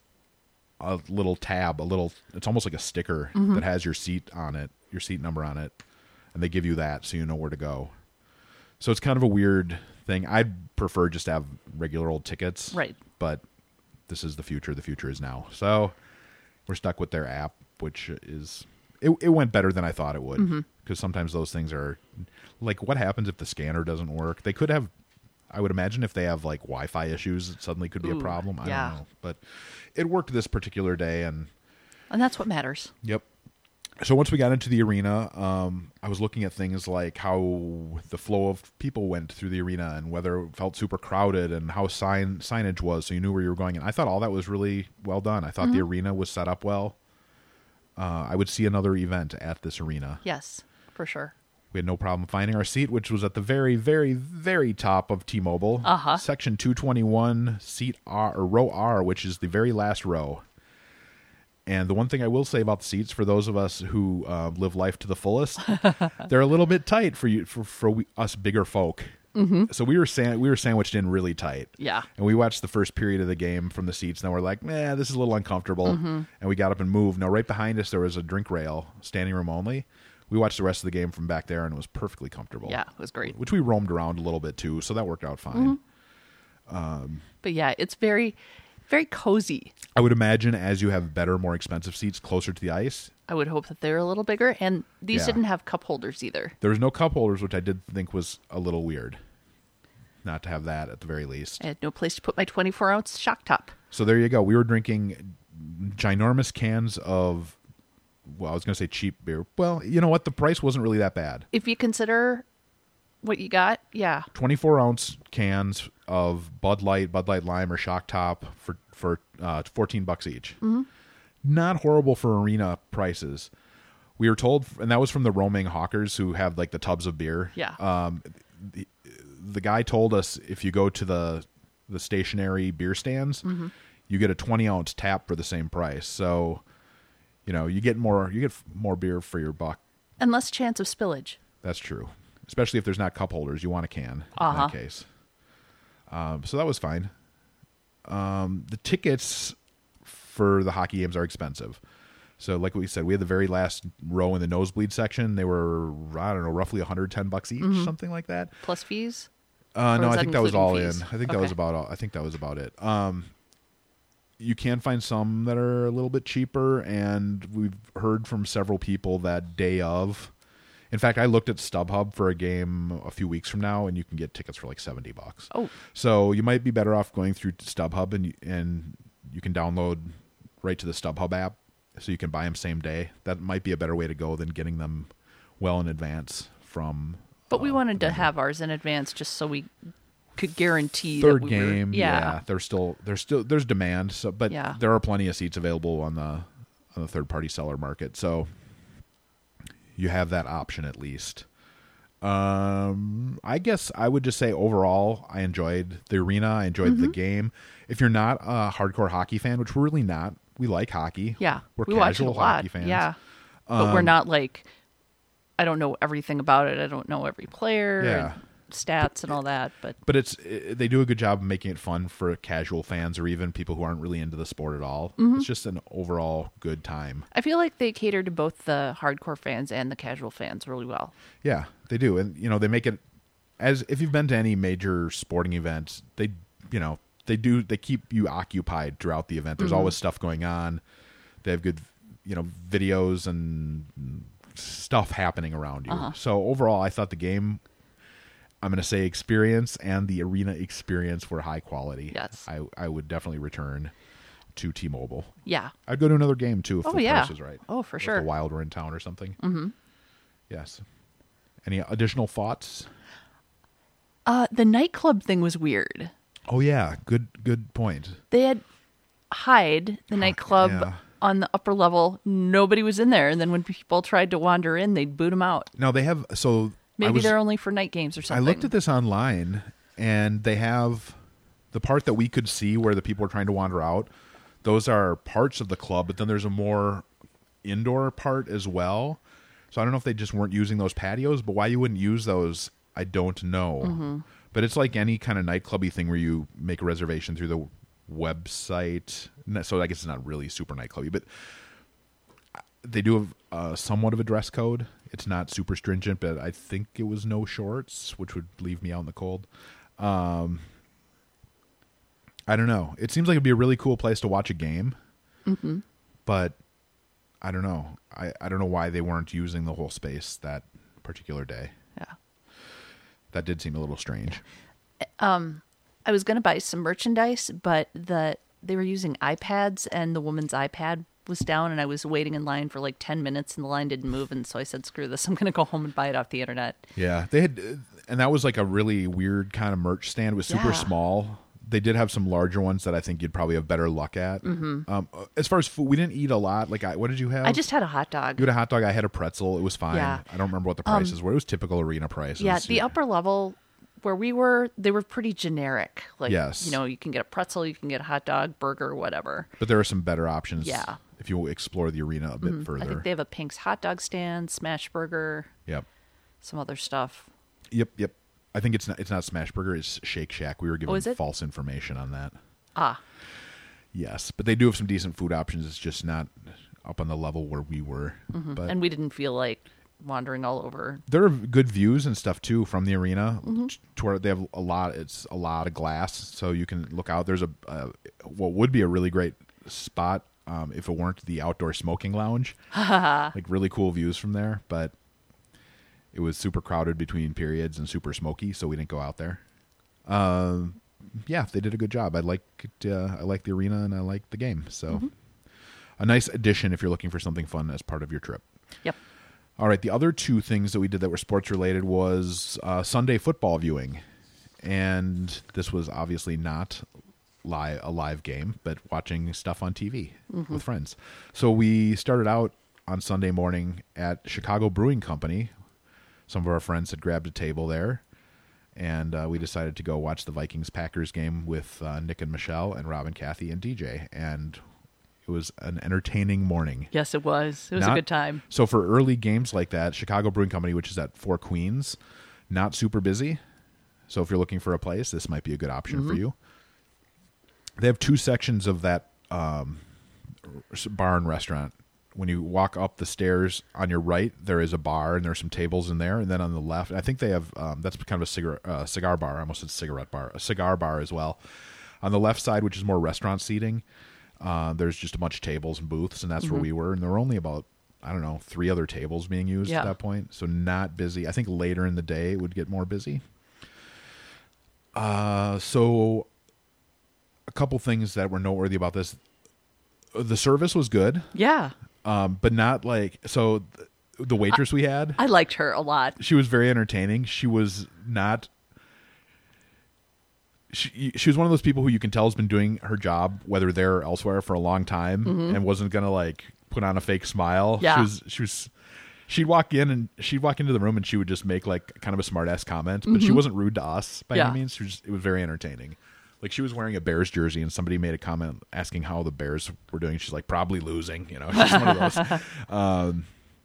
a little tab, a little, it's almost like a sticker that has your seat on it, your seat number on it, and they give you that so you know where to go. So it's kind of a weird thing. I'd prefer just to have regular old tickets. Right. But this is the future. The future is now. So we're stuck with their app, which is, it, it went better than I thought it would. Because sometimes those things are, like, what happens if the scanner doesn't work? They could have, I would imagine if they have like Wi-Fi issues, it suddenly could be Ooh, a problem. I yeah. don't know. But it worked this particular day, and And that's what matters. yep. So once we got into the arena, um, I was looking at things like how the flow of people went through the arena and whether it felt super crowded and how sign signage was, so you knew where you were going. And I thought all that was really well done. I thought the arena was set up well. Uh, I would see another event at this arena. Yes, for sure. We had no problem finding our seat, which was at the very, very, very top of T-Mobile. Uh-huh. Section two twenty-one, seat R, or row R, which is the very last row. And the one thing I will say about the seats, for those of us who uh, live life to the fullest, they're a little bit tight for you, for, for we, us bigger folk. Mm-hmm. So we were san- we were sandwiched in really tight. Yeah. And we watched the first period of the game from the seats, and then we're like, nah, this is a little uncomfortable. Mm-hmm. And we got up and moved. Now, right behind us, there was a drink rail, standing room only. We watched the rest of the game from back there, and it was perfectly comfortable. Yeah, it was great. Which we roamed around a little bit, too, so that worked out fine. But yeah, it's very, very cozy. I would imagine as you have better, more expensive seats closer to the ice, I would hope that they're a little bigger. And these Yeah. didn't have cup holders either. there was no cup holders, which I did think was a little weird. Not to have that at the very least. I had no place to put my twenty-four ounce shock top. So there you go. We were drinking ginormous cans of, well, I was going to say cheap beer. Well, you know what? The price wasn't really that bad. If you consider what you got, yeah. twenty-four ounce cans of Bud Light, Bud Light Lime, or Shock Top for for uh, fourteen bucks each. Mm-hmm. Not horrible for arena prices. We were told, and that was from the roaming hawkers who have like the tubs of beer. Yeah. Um, the, the guy told us if you go to the the stationary beer stands, Mm-hmm. you get a twenty ounce tap for the same price. So, you know, you get more you get more beer for your buck. And less chance of spillage. That's true. Especially if there's not cup holders, you want a can Uh-huh. in that case. Um, so that was fine. Um, the tickets for the hockey games are expensive. So like we said, we had the very last row in the nosebleed section. They were, I don't know, roughly one hundred ten bucks each, something like that. Plus fees? Uh, Or no, is I that think that was all including fees? in. I think that was Okay. about all. I think that was about it. Um, you can find some that are a little bit cheaper, and we've heard from several people that day of. In fact, I looked at StubHub for a game a few weeks from now, and you can get tickets for like seventy bucks. Oh. So you might be better off going through StubHub, and you, and you can download right to the StubHub app, so you can buy them same day. That might be a better way to go than getting them well in advance from. But we uh, wanted the to vendor. have ours in advance just so we could guarantee Third that we were- game, yeah. yeah. There's still there's still there's demand, so but Yeah. there are plenty of seats available on the on the third party seller market. So you have that option at least. Um, I guess I would just say overall, I enjoyed the arena. I enjoyed Mm-hmm. the game. If you're not a hardcore hockey fan, which we're really not, we like hockey. Yeah, we're we watch it casual a lot. hockey fans. Yeah, but Um, we're not like, I don't know everything about it. I don't know every player, Yeah. and stats, and all that. But But it's it, they do a good job of making it fun for casual fans or even people who aren't really into the sport at all. Mm-hmm. It's just an overall good time. I feel like they cater to both the hardcore fans and the casual fans really well. Yeah, they do, and you know they make it as if you've been to any major sporting events, they you know they do they keep you occupied throughout the event. There's Mm-hmm. always stuff going on. They have good you know videos and stuff happening around you. Uh-huh. So overall, I thought the game, I'm going to say experience and the arena experience were high quality. Yes. I I would definitely return to T-Mobile. Yeah. I'd go to another game too if Oh, the yeah. price was right. Oh, for If sure. the Wild were in town or something. Mm-hmm. Yes. Any additional thoughts? Uh, the nightclub thing was weird. Oh yeah, good good point. They had Hyde, the nightclub, yeah. on the upper level. Nobody was in there, and then when people tried to wander in, they'd boot them out. Now they have so Maybe I was, they're only for night games or I something. looked at this online, and they have the part that we could see where the people are trying to wander out. Those are parts of the club, but then there's a more indoor part as well. So I don't know if they just weren't using those patios, but why you wouldn't use those, I don't know. Mm-hmm. But it's like any kind of nightclubby thing where you make a reservation through the website. So I guess it's not really super nightclubby, but they do have uh, somewhat of a dress code. It's not super stringent, but I think it was no shorts, which would leave me out in the cold. Um, I don't know. It seems like it'd be a really cool place to watch a game, Mm-hmm. but I don't know. I, I don't know why they weren't using the whole space that particular day. Yeah. That did seem a little strange. I was going to buy some merchandise, but the they were using iPads, and the woman's iPad was down, and I was waiting in line for like ten minutes, and the line didn't move, and so I said, screw this, I'm going to go home and buy it off the internet. Yeah, they had, and that was like a really weird kind of merch stand. It was super Yeah. small. They did have some larger ones that I think you'd probably have better luck at. Mm-hmm. Um, as far as food, we didn't eat a lot. Like, I, what did you have? I just had a hot dog. You had a hot dog. I had a pretzel. It was fine. Yeah. I don't remember what the prices were. It was typical arena prices. Yeah, the upper level where we were, they were pretty generic. Like, Yes. you know, you can get a pretzel, you can get a hot dog, burger, whatever. But there are some better options. Yeah. If you explore the arena a bit I further. think they have a Pink's hot dog stand, smash burger, Yep. some other stuff. Yep. Yep. I think it's not. It's not Smash Burger. It's Shake Shack. We were given is it? false information on that. Ah, Yes, but they do have some decent food options. It's just not up on the level where we were. But and we didn't feel like wandering all over. there are good views and stuff too from the arena. Mm-hmm. To where they have a lot. It's a lot of glass, so you can look out. There's a uh, what would be a really great spot um, if it weren't the outdoor smoking lounge. Like really cool views from there, but it was super crowded between periods and super smoky, so we didn't go out there. Um, yeah, they did a good job. I like it, uh, I like the arena and I like the game. So Mm-hmm. a nice addition if you're looking for something fun as part of your trip. Yep. All right, the other two things that we did that were sports related was uh, Sunday football viewing, and this was obviously not live a live game, but watching stuff on T V with friends. So we started out on Sunday morning at Chicago Brewing Company. Some of our friends had grabbed a table there, and uh, we decided to go watch the Vikings-Packers game with uh, Nick and Michelle and Rob and Kathy and D J, and it was an entertaining morning. Yes, it was. It was Not- a good time. So for early games like that, Chicago Brewing Company, which is at Four Queens, not super busy. So if you're looking for a place, this might be a good option for you. They have two sections of that um, bar and restaurant. When you walk up the stairs on your right, there is a bar and there's some tables in there. And then on the left, I think they have, um, that's kind of a cigar, uh, cigar bar. I almost said cigarette bar, a cigar bar as well. On the left side, which is more restaurant seating, uh, there's just a bunch of tables and booths, and that's where we were. And there were only about, I don't know, three other tables being used Yeah. at that point. So not busy. I think later in the day it would get more busy. Uh, so a couple things that were noteworthy about this. The service was good, Yeah. um, but not like, so th- the waitress we had, I liked her a lot. she was very entertaining. She was not, she, she was one of those people who you can tell has been doing her job, whether there or elsewhere, for a long time, and wasn't going to like put on a fake smile. Yeah. She was she was she'd walk in and she'd walk into the room and she would just make like kind of a smart ass comment, but she wasn't rude to us by Yeah. any means. She was just, it was very entertaining. Like she was wearing a Bears jersey and somebody made a comment asking how the Bears were doing. She's like, probably losing, you know. She's one of those. Um,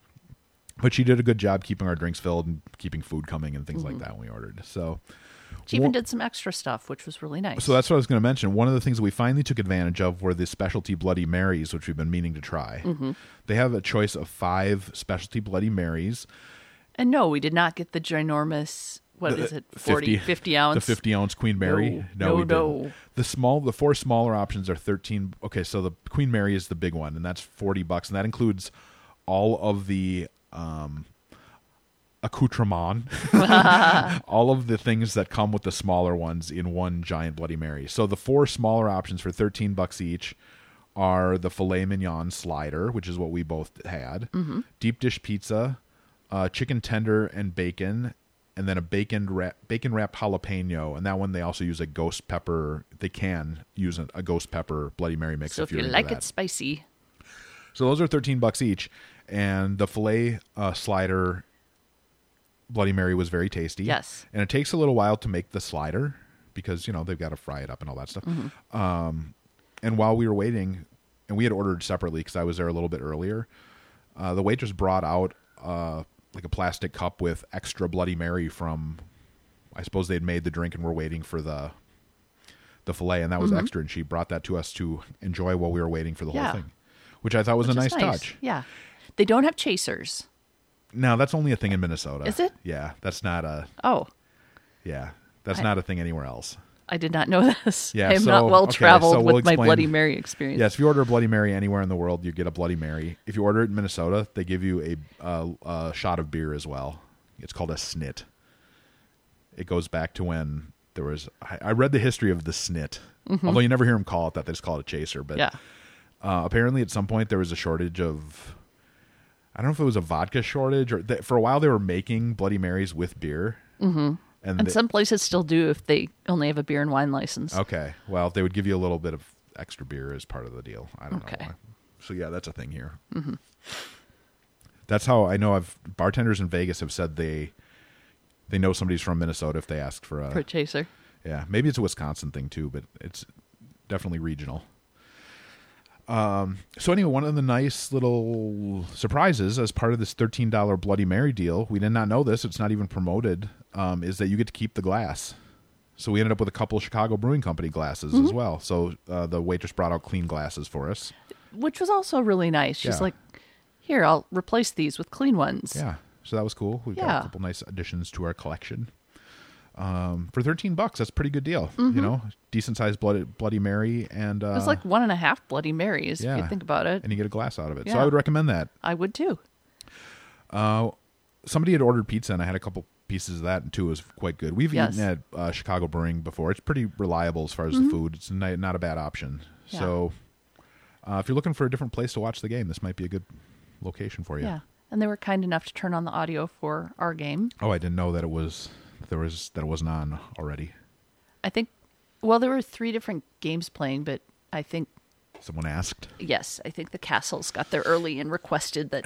but she did a good job keeping our drinks filled and keeping food coming and things like that when we ordered. So She even Wha- did some extra stuff, which was really nice. So that's what I was going to mention. One of the things that we finally took advantage of were the specialty Bloody Marys, which we've been meaning to try. Mm-hmm. They have a choice of five specialty Bloody Marys. And no, we did not get the ginormous, what The- is it, forty, fifty, fifty ounce? The fifty ounce Queen Mary. No, no, we no. didn't. The small, the four smaller options are thirteen. Okay, so the Queen Mary is the big one, and that's forty bucks, and that includes all of the um, accoutrement, all of the things that come with the smaller ones in one giant Bloody Mary. So the four smaller options for thirteen bucks each are the filet mignon slider, which is what we both had, Mm-hmm. deep dish pizza, uh, chicken tender and bacon, and then a bacon wrap, bacon wrapped jalapeno. And that one they also use a ghost pepper. They can use a, a ghost pepper Bloody Mary mix So if if you you're into like that. it spicy. So those are thirteen bucks each, and the filet uh, slider Bloody Mary was very tasty. Yes. And it takes a little while to make the slider because, you know, they've got to fry it up and all that stuff. Mm-hmm. Um, and while we were waiting, and we had ordered separately because I was there a little bit earlier, uh, the waitress brought out uh, like a plastic cup with extra Bloody Mary from, I suppose they'd made the drink and were waiting for the the filet, and that was Mm-hmm. extra, and she brought that to us to enjoy while we were waiting for the Yeah. whole thing, which I thought was Which a is nice, touch. Yeah. They don't have chasers. Now, that's only a thing in Minnesota. Is it? Yeah, that's not a, Oh, yeah, that's I- not a thing anywhere else. I did not know this. Yeah, I am so- not well okay, traveled so we'll with my explain- Bloody Mary experience. Yes, if you order a Bloody Mary anywhere in the world, you get a Bloody Mary. If you order it in Minnesota, they give you a, uh, a shot of beer as well. It's called a snit. It goes back to when there was, I, I read the history of the snit, although you never hear them call it that. They just call it a chaser. But Yeah. uh, apparently at some point there was a shortage of, I don't know if it was a vodka shortage, or th- for a while they were making Bloody Marys with beer. Mm-hmm. And, And they- some places still do if they only have a beer and wine license. Okay. Well, they would give you a little bit of extra beer as part of the deal. I don't Okay. know why. So yeah, that's a thing here. Mm-hmm. That's how I know. I've bartenders in Vegas have said they they know somebody's from Minnesota if they ask for a For a chaser. yeah. Maybe it's a Wisconsin thing too, but it's definitely regional. Um. So anyway, one of the nice little surprises as part of this thirteen dollar Bloody Mary deal, we did not know this. It's not even promoted. Um, is that you get to keep the glass. So we ended up with a couple of Chicago Brewing Company glasses Mm-hmm. as well. So uh, the waitress brought out clean glasses for us. Which was also really nice. She's Yeah. like, here, I'll replace these with clean ones. Yeah. So that was cool. We got Yeah. a couple nice additions to our collection. Um, for thirteen bucks, that's a pretty good deal. Mm-hmm. You know, decent sized Bloody, Bloody Mary, and uh, It was like one and a half Bloody Marys, if yeah. you think about it. and you get a glass out of it. So Yeah. I would recommend that. I would too. Somebody had ordered pizza, and I had a couple pieces of that too. It was quite good. We've Yes. eaten at uh, Chicago Brewing before. It's pretty reliable as far as the food. It's not, not a bad option. Yeah. So uh, if you're looking for a different place to watch the game, this might be a good location for you. Yeah. And they were kind enough to turn on the audio for our game. Oh, I didn't know that it was there was that it wasn't on already. I think, well, there were three different games playing, but I think, Someone asked. yes, I think the Castles got there early and requested that,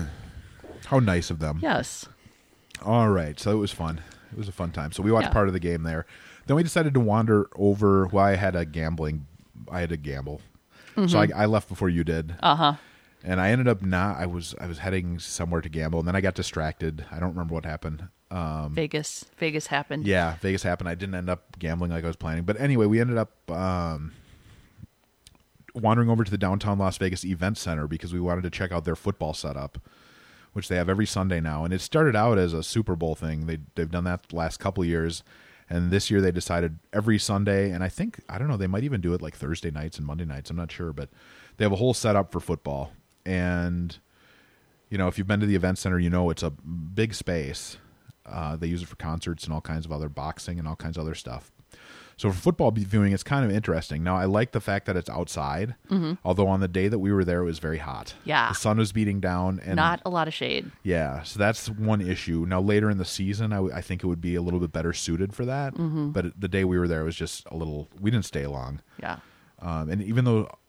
How nice of them. yes. All right, so it was fun. It was a fun time. So we watched Yeah. part of the game there. Then we decided to wander over. Well, I had a gambling. I had to gamble, so I, I left before you did. Uh huh. And I ended up not. I was I was heading somewhere to gamble, and then I got distracted. I don't remember what happened. Um, Vegas. Vegas happened. yeah, Vegas happened. I didn't end up gambling like I was planning. But anyway, we ended up um, wandering over to the downtown Las Vegas Event Center because we wanted to check out their football setup, which they have every Sunday now. And it started out as a Super Bowl thing. They they've done that the last couple of years, and this year they decided every Sunday. And I think I don't know. They might even do it like Thursday nights and Monday nights. I'm not sure, but they have a whole setup for football. And you know, if you've been to the Event Center, you know it's a big space. Uh, they use it for concerts and all kinds of other boxing and all kinds of other stuff. So for football viewing, it's kind of interesting. Now, I like the fact that it's outside, although on the day that we were there, it was very hot. Yeah. The sun was beating down. And Not a lot of shade. yeah, so that's one issue. Now, later in the season, I, w- I think it would be a little bit better suited for that. But the day we were there was just a little, we didn't stay long. Yeah. Um, and even though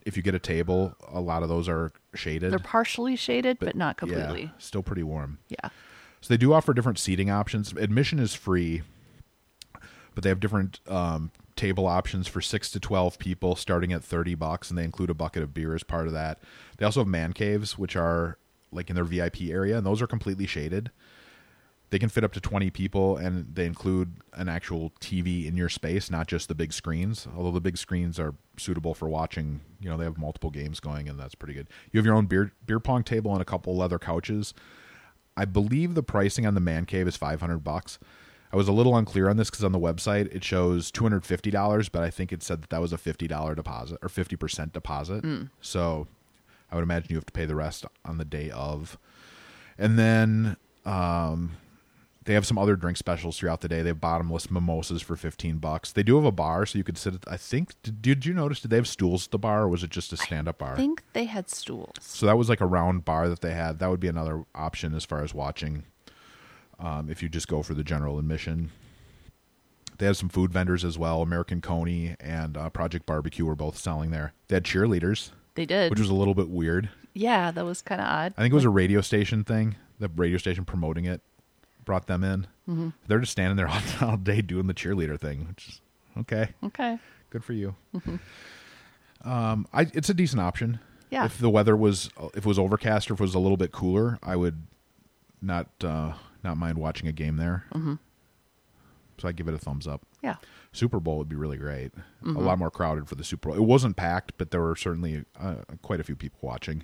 if you get a table, a lot of those are shaded. They're partially shaded, but, not Yeah, completely. still pretty warm. Yeah. So they do offer different seating options. Admission is free, but they have different um, table options for six to twelve people, starting at thirty bucks, and they include a bucket of beer as part of that. They also have man caves, which are like in their V I P area, and those are completely shaded. They can fit up to twenty people, and they include an actual T V in your space, not just the big screens. Although the big screens are suitable for watching, you know, they have multiple games going, and that's pretty good. You have your own beer beer pong table and a couple leather couches. I believe the pricing on the man cave is five hundred bucks. I was a little unclear on this because on the website it shows two hundred fifty dollars, but I think it said that that was a fifty dollars deposit or fifty percent deposit. Mm. So I would imagine you have to pay the rest on the day of. And then um, they have some other drink specials throughout the day. They have bottomless mimosas for fifteen bucks. They do have a bar, so you could sit at, I think, did, did you notice, did they have stools at the bar, or was it just a stand-up bar? I think they had stools. So that was like a round bar that they had. That would be another option as far as watching um, if you just go for the general admission. They have some food vendors as well. American Coney and uh, Project Barbecue were both selling there. They had cheerleaders. They did. Which was a little bit weird. Yeah, that was kind of odd. I think it was a radio station thing. The radio station promoting it brought them in. Mm-hmm. They're just standing there all, all day doing the cheerleader thing, which is okay. Okay. Good for you. Mm-hmm. Um, I, it's a decent option. Yeah. If the weather was, if it was overcast or if it was a little bit cooler, I would not uh, not mind watching a game there. Mm-hmm. So I'd give it a thumbs up. Yeah. Super Bowl would be really great. Mm-hmm. A lot more crowded for the Super Bowl. It wasn't packed, but there were certainly uh, quite a few people watching.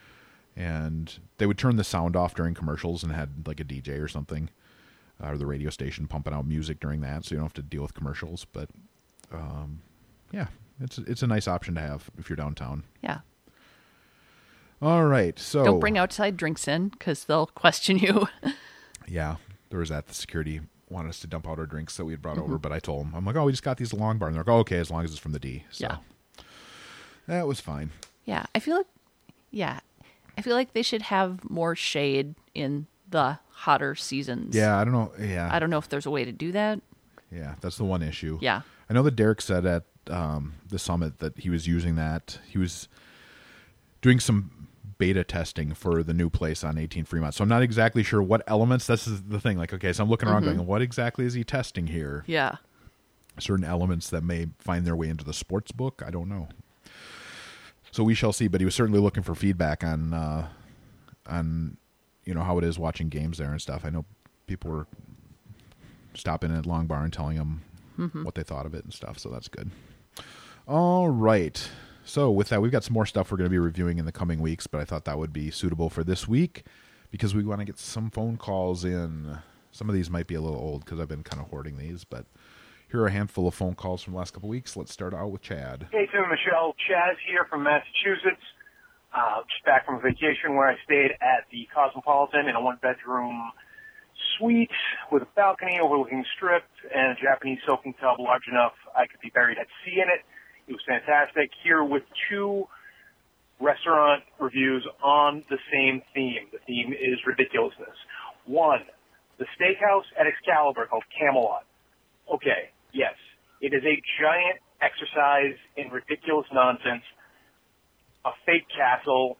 And they would turn the sound off during commercials and had like a D J or something, uh, or the radio station pumping out music during that, so you don't have to deal with commercials. But um, yeah, it's it's a nice option to have if you're downtown. Yeah. All right, so don't bring outside drinks in because they'll question you. Yeah, there was that. The security wanted us to dump out our drinks that we had brought mm-hmm. over, but I told them, I'm like, oh, we just got these long bar, and they're like, oh, okay, as long as it's from the D. So yeah, that was fine. Yeah, I feel like, yeah. I feel like they should have more shade in the hotter seasons. Yeah, I don't know. Yeah. I don't know if there's a way to do that. Yeah, that's the one issue. Yeah. I know that Derek said at um, the summit that he was using that. He was doing some beta testing for the new place on eighteen Fremont. So I'm not exactly sure what elements. This is the thing. Like, okay, so I'm looking around mm-hmm. going, what exactly is he testing here? Yeah. Certain elements that may find their way into the sports book. I don't know. So we shall see, but he was certainly looking for feedback on, uh, on, you know, how it is watching games there and stuff. I know people were stopping at Long Bar and telling him mm-hmm. what they thought of it and stuff, so that's good. All right. So with that, we've got some more stuff we're going to be reviewing in the coming weeks, but I thought that would be suitable for this week because we want to get some phone calls in. Some of these might be a little old because I've been kind of hoarding these, but here are a handful of phone calls from the last couple of weeks. Let's start out with Chad. Hey, Tim and Michelle. Chaz here from Massachusetts. Uh, just back from a vacation where I stayed at the Cosmopolitan in a one-bedroom suite with a balcony overlooking the Strip and a Japanese soaking tub large enough I could be buried at sea in it. It was fantastic. Here with two restaurant reviews on the same theme. The theme is ridiculousness. One, the steakhouse at Excalibur called Camelot. Okay, yes, it is a giant exercise in ridiculous nonsense, a fake castle,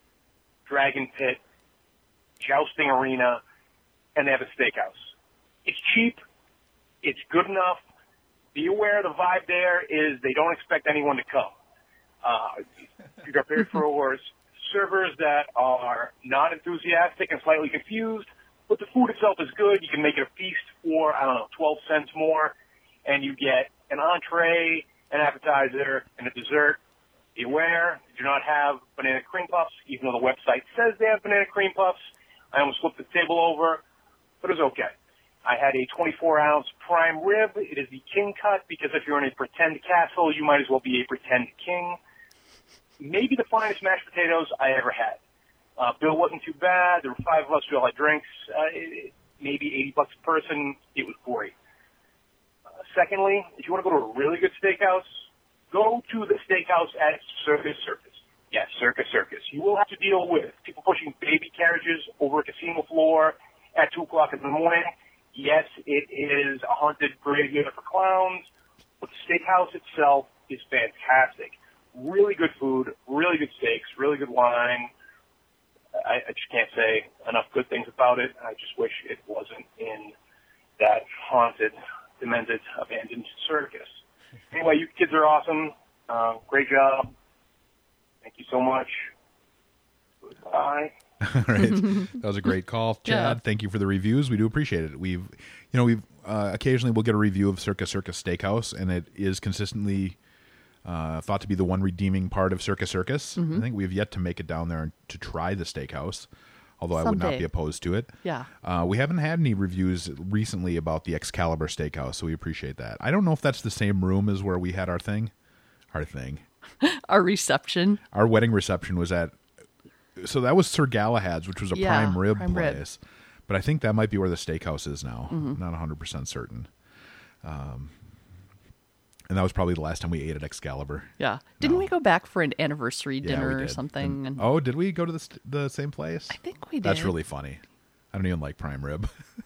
dragon pit, jousting arena, and they have a steakhouse. It's cheap. It's good enough. Be aware the vibe there is they don't expect anyone to come. Uh, you're prepared for servers that are not enthusiastic and slightly confused, but the food itself is good. You can make it a feast for, I don't know, twelve cents more, and you get an entree, an appetizer, and a dessert. Be aware, they do not have banana cream puffs, even though the website says they have banana cream puffs. I almost flipped the table over, but it was okay. I had a twenty-four ounce prime rib. It is the king cut because if you're in a pretend castle, you might as well be a pretend king. Maybe the finest mashed potatoes I ever had. Uh, bill wasn't too bad. There were five of us who all had drinks. Uh, it, maybe eighty bucks a person. It was great. Uh, secondly, if you want to go to a really good steakhouse, go to the steakhouse at Circus Circus. Yes, Circus Circus. You will have to deal with people pushing baby carriages over a casino floor at two o'clock in the morning. Yes, it is a haunted graveyard for clowns, but the steakhouse itself is fantastic. really good food, really good steaks, really good wine. I, I just can't say enough good things about it. I just wish it wasn't in that haunted, demented, abandoned circus. Anyway, you kids are awesome. Uh, great job. Thank you so much. Goodbye. All right. That was a great call, Chad. Yeah. Thank you for the reviews. We do appreciate it. We've, you know, we've uh, occasionally we'll get a review of Circus Circus Steakhouse, and it is consistently uh, thought to be the one redeeming part of Circus Circus. Mm-hmm. I think we have yet to make it down there to try the steakhouse, although I would not Someday. be opposed to it. Yeah. Uh, we haven't had any reviews recently about the Excalibur Steakhouse, so we appreciate that. I don't know if that's the same room as where we had our thing. Our thing. Our reception. Our wedding reception was at, so that was Sir Galahad's, which was a Yeah, prime rib prime rib. place. But I think that might be where the steakhouse is now. Mhm. Not one hundred percent certain. Um, and that was probably the last time we ate at Excalibur. Yeah. Didn't we go back for an anniversary Yeah, we dinner or did. something? And- And oh, did we go to the, st- the same place? I think we did. That's really funny. I don't even like prime rib.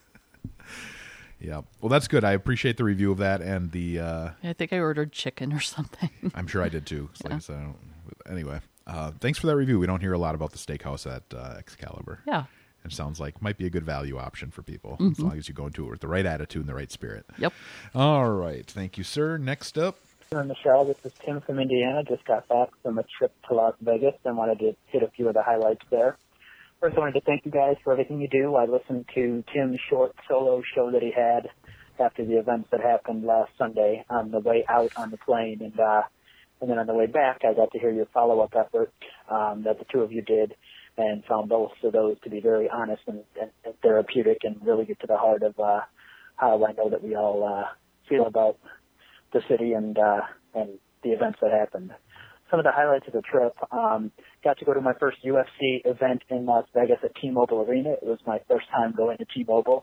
Yeah. Well, that's good. I appreciate the review of that and the... Uh, I think I ordered chicken or something. I'm sure I did too. 'Cause like Yeah. I said, I don't, anyway, uh, thanks for that review. We don't hear a lot about the steakhouse at uh, Excalibur. Yeah. It sounds like might be a good value option for people as Mhm. long as you go into it with the right attitude and the right spirit. Yep. All right. Thank you, sir. Next up. Michelle, this is Tim from Indiana. Just got back from a trip to Las Vegas and wanted to hit a few of the highlights there. First, I wanted to thank you guys for everything you do. I listened to Tim's short solo show that he had after the events that happened last Sunday on the way out on the plane, and uh, and then on the way back, I got to hear your follow-up effort um, that the two of you did, and found both of those to be very honest and, and, and therapeutic, and really get to the heart of uh, how I know that we all uh, feel about the city and uh, and the events that happened. Some of the highlights of the trip, um, got to go to my first U F C event in Las Vegas at T-Mobile Arena. It was my first time going to T-Mobile,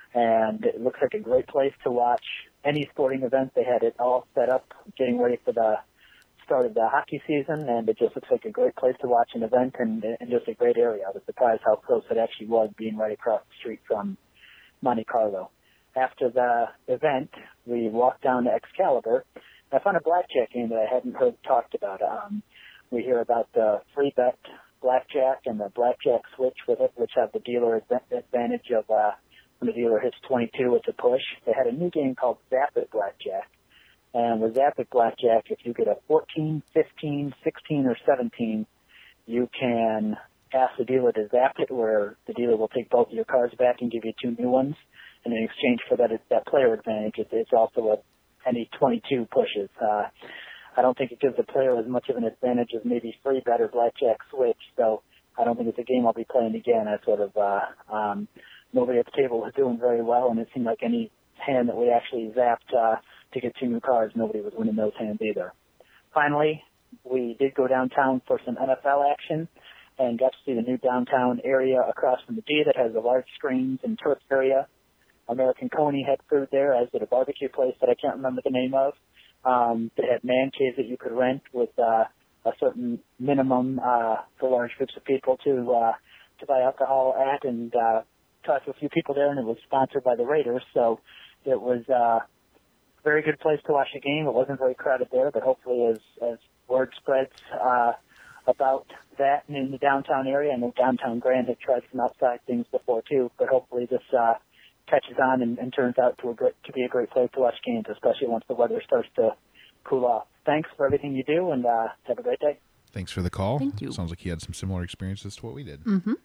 and it looks like a great place to watch any sporting event. They had it all set up, getting ready for the start of the hockey season, and it just looks like a great place to watch an event and, and just a great area. I was surprised how close it actually was, being right across the street from Monte Carlo. After the event, we walked down to Excalibur. I found a blackjack game that I hadn't heard talked about. Um, we hear about the free bet blackjack and the blackjack switch with it, which have the dealer adv- advantage of uh, when the dealer hits twenty-two, it's a push. They had a new game called Zap It Blackjack. And with Zap It Blackjack, if you get a fourteen, fifteen, sixteen, or seventeen, you can ask the dealer to zap it, where the dealer will take both of your cards back and give you two new ones. And in exchange for that, that player advantage, it's, it's also a any twenty-two pushes. Uh, I don't think it gives the player as much of an advantage as maybe free bet or blackjack switch, so I don't think it's a game I'll be playing again. I sort of, uh, um, nobody at the table was doing very well, and it seemed like any hand that we actually zapped uh, to get two new cards, nobody was winning those hands either. Finally, we did go downtown for some N F L action and got to see the new downtown area across from the D that has the large screens and turf area. American Coney had food there, as did a barbecue place that I can't remember the name of. Um, they had man caves that you could rent with uh, a certain minimum uh, for large groups of people to uh, to buy alcohol at, and uh, talked to a few people there, and it was sponsored by the Raiders, so it was uh, a very good place to watch the game. It wasn't very crowded there, but hopefully as, as word spreads uh, about that in the downtown area, I know Downtown Grand had tried some outside things before too, but hopefully this uh, catches on and, and turns out to a great, to be a great place to watch games, especially once the weather starts to cool off. Thanks for everything you do, and uh, have a great day. Thanks for the call. Thank you. Sounds like he had some similar experiences to what we did. Mm-hmm.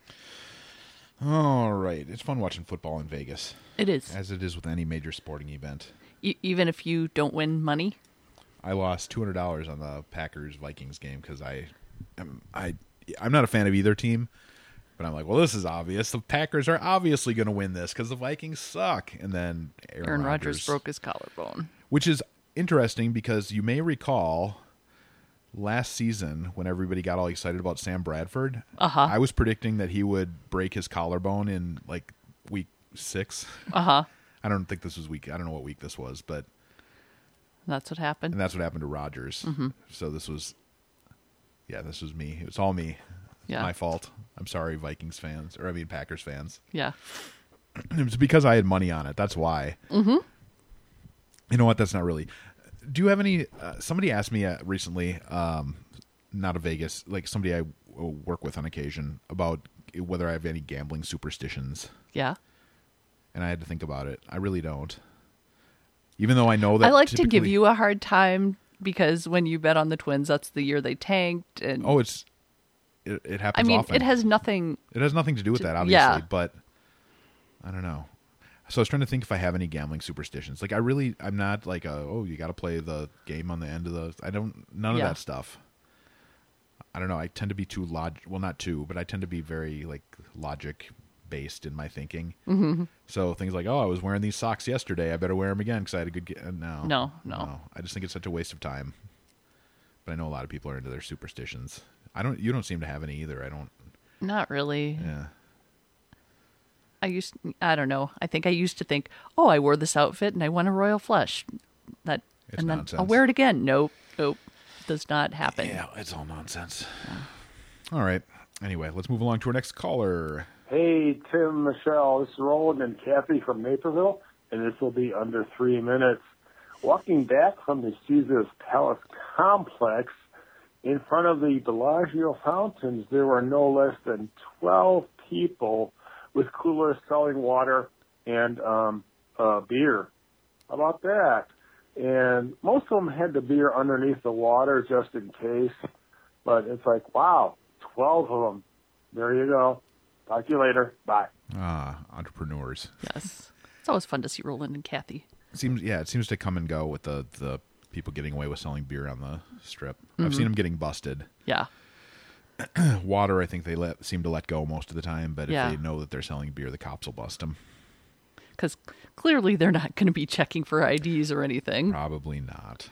All right. It's fun watching football in Vegas. It is. As it is with any major sporting event. E- even if you don't win money? I lost two hundred dollars on the Packers-Vikings game because I, am, I, I'm not a fan of either team. But I'm like, well, this is obvious. The Packers are obviously going to win this because the Vikings suck. And then Aaron, Aaron Rodgers, Rodgers broke his collarbone. Which is interesting because you may recall last season when everybody got all excited about Sam Bradford. Uh-huh. I was predicting that he would break his collarbone in like week six. Uh-huh. I don't think this was week. I don't know what week this was, but That's what happened. and that's what happened to Rodgers. Mhm. So this was, yeah, this was me. It was all me. Yeah. My fault. I'm sorry, Vikings fans, or I mean Packers fans. Yeah. It was because I had money on it. That's why. Mm-hmm. You know what? That's not really. Do you have any? Uh, somebody asked me uh, recently. Um, not a Vegas, like somebody I work with on occasion, about whether I have any gambling superstitions. Yeah. And I had to think about it. I really don't. Even though I know that I like to typically- give you a hard time because when you bet on the Twins, that's the year they tanked. And Oh, it's it, it happens I mean, often. it has nothing. It has nothing to do with to- that, obviously, yeah. but I don't know. So I was trying to think if I have any gambling superstitions. Like I really, I'm not like a, oh, you got to play the game on the end of the. I don't, none of Yeah. that stuff. I don't know. I tend to be too log. Well, not too, but I tend to be very like logic based in my thinking. Mm-hmm. So things like, oh, I was wearing these socks yesterday. I better wear them again because I had a good. Ge-. No, No, no. I just think it's such a waste of time. But I know a lot of people are into their superstitions. I don't. You don't seem to have any either. I don't. Not really. Yeah. I used, I don't know. I think I used to think, oh, I wore this outfit and I won a royal flush. That, It's and then nonsense. I'll wear it again. Nope, nope, does not happen. Yeah, it's all nonsense. All right. Anyway, let's move along to our next caller. Hey, Tim, Michelle, this is Roland and Kathy from Naperville, and this will be under three minutes. Walking back from the Caesars Palace complex, in front of the Bellagio fountains, there were no less than twelve people with coolers selling water and um, uh, beer. How about that? And most of them had the beer underneath the water just in case. But it's like, wow, twelve of them. There you go. Talk to you later. Bye. Ah, entrepreneurs. Yes. It's always fun to see Roland and Kathy. It seems yeah, it seems to come and go with the the people getting away with selling beer on the strip. I've Mhm. seen them getting busted. Yeah. Water, I think they let seem to let go most of the time, but Yeah. if they know that they're selling beer, the cops will bust them. Because clearly they're not going to be checking for I Ds or anything. Probably not.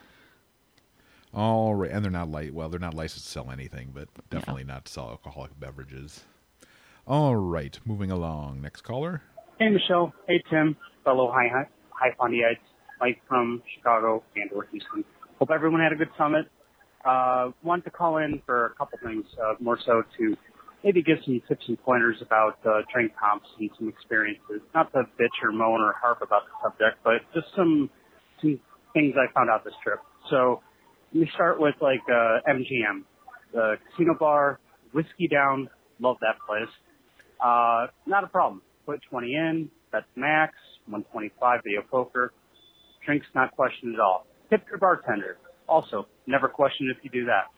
All right, and they're not light. Well, they're not licensed to sell anything, but definitely not to sell alcoholic beverages. All right, moving along. Next caller. Hey, Michelle. Hey, Tim. Fellow High, High, High Pondiites. Mike from Chicago and or Houston. Hope everyone had a good summit. Uh, wanted to call in for a couple things, uh, more so to maybe give some tips and pointers about uh, drink comps and some experiences. Not to bitch or moan or harp about the subject, but just some some things I found out this trip. So let me start with like uh, M G M, the casino bar, whiskey down. Love that place. Uh, not a problem. Put twenty in, that's max, one twenty-five video poker. Drinks not questioned at all. Tip your bartender. Also, never question if you do that.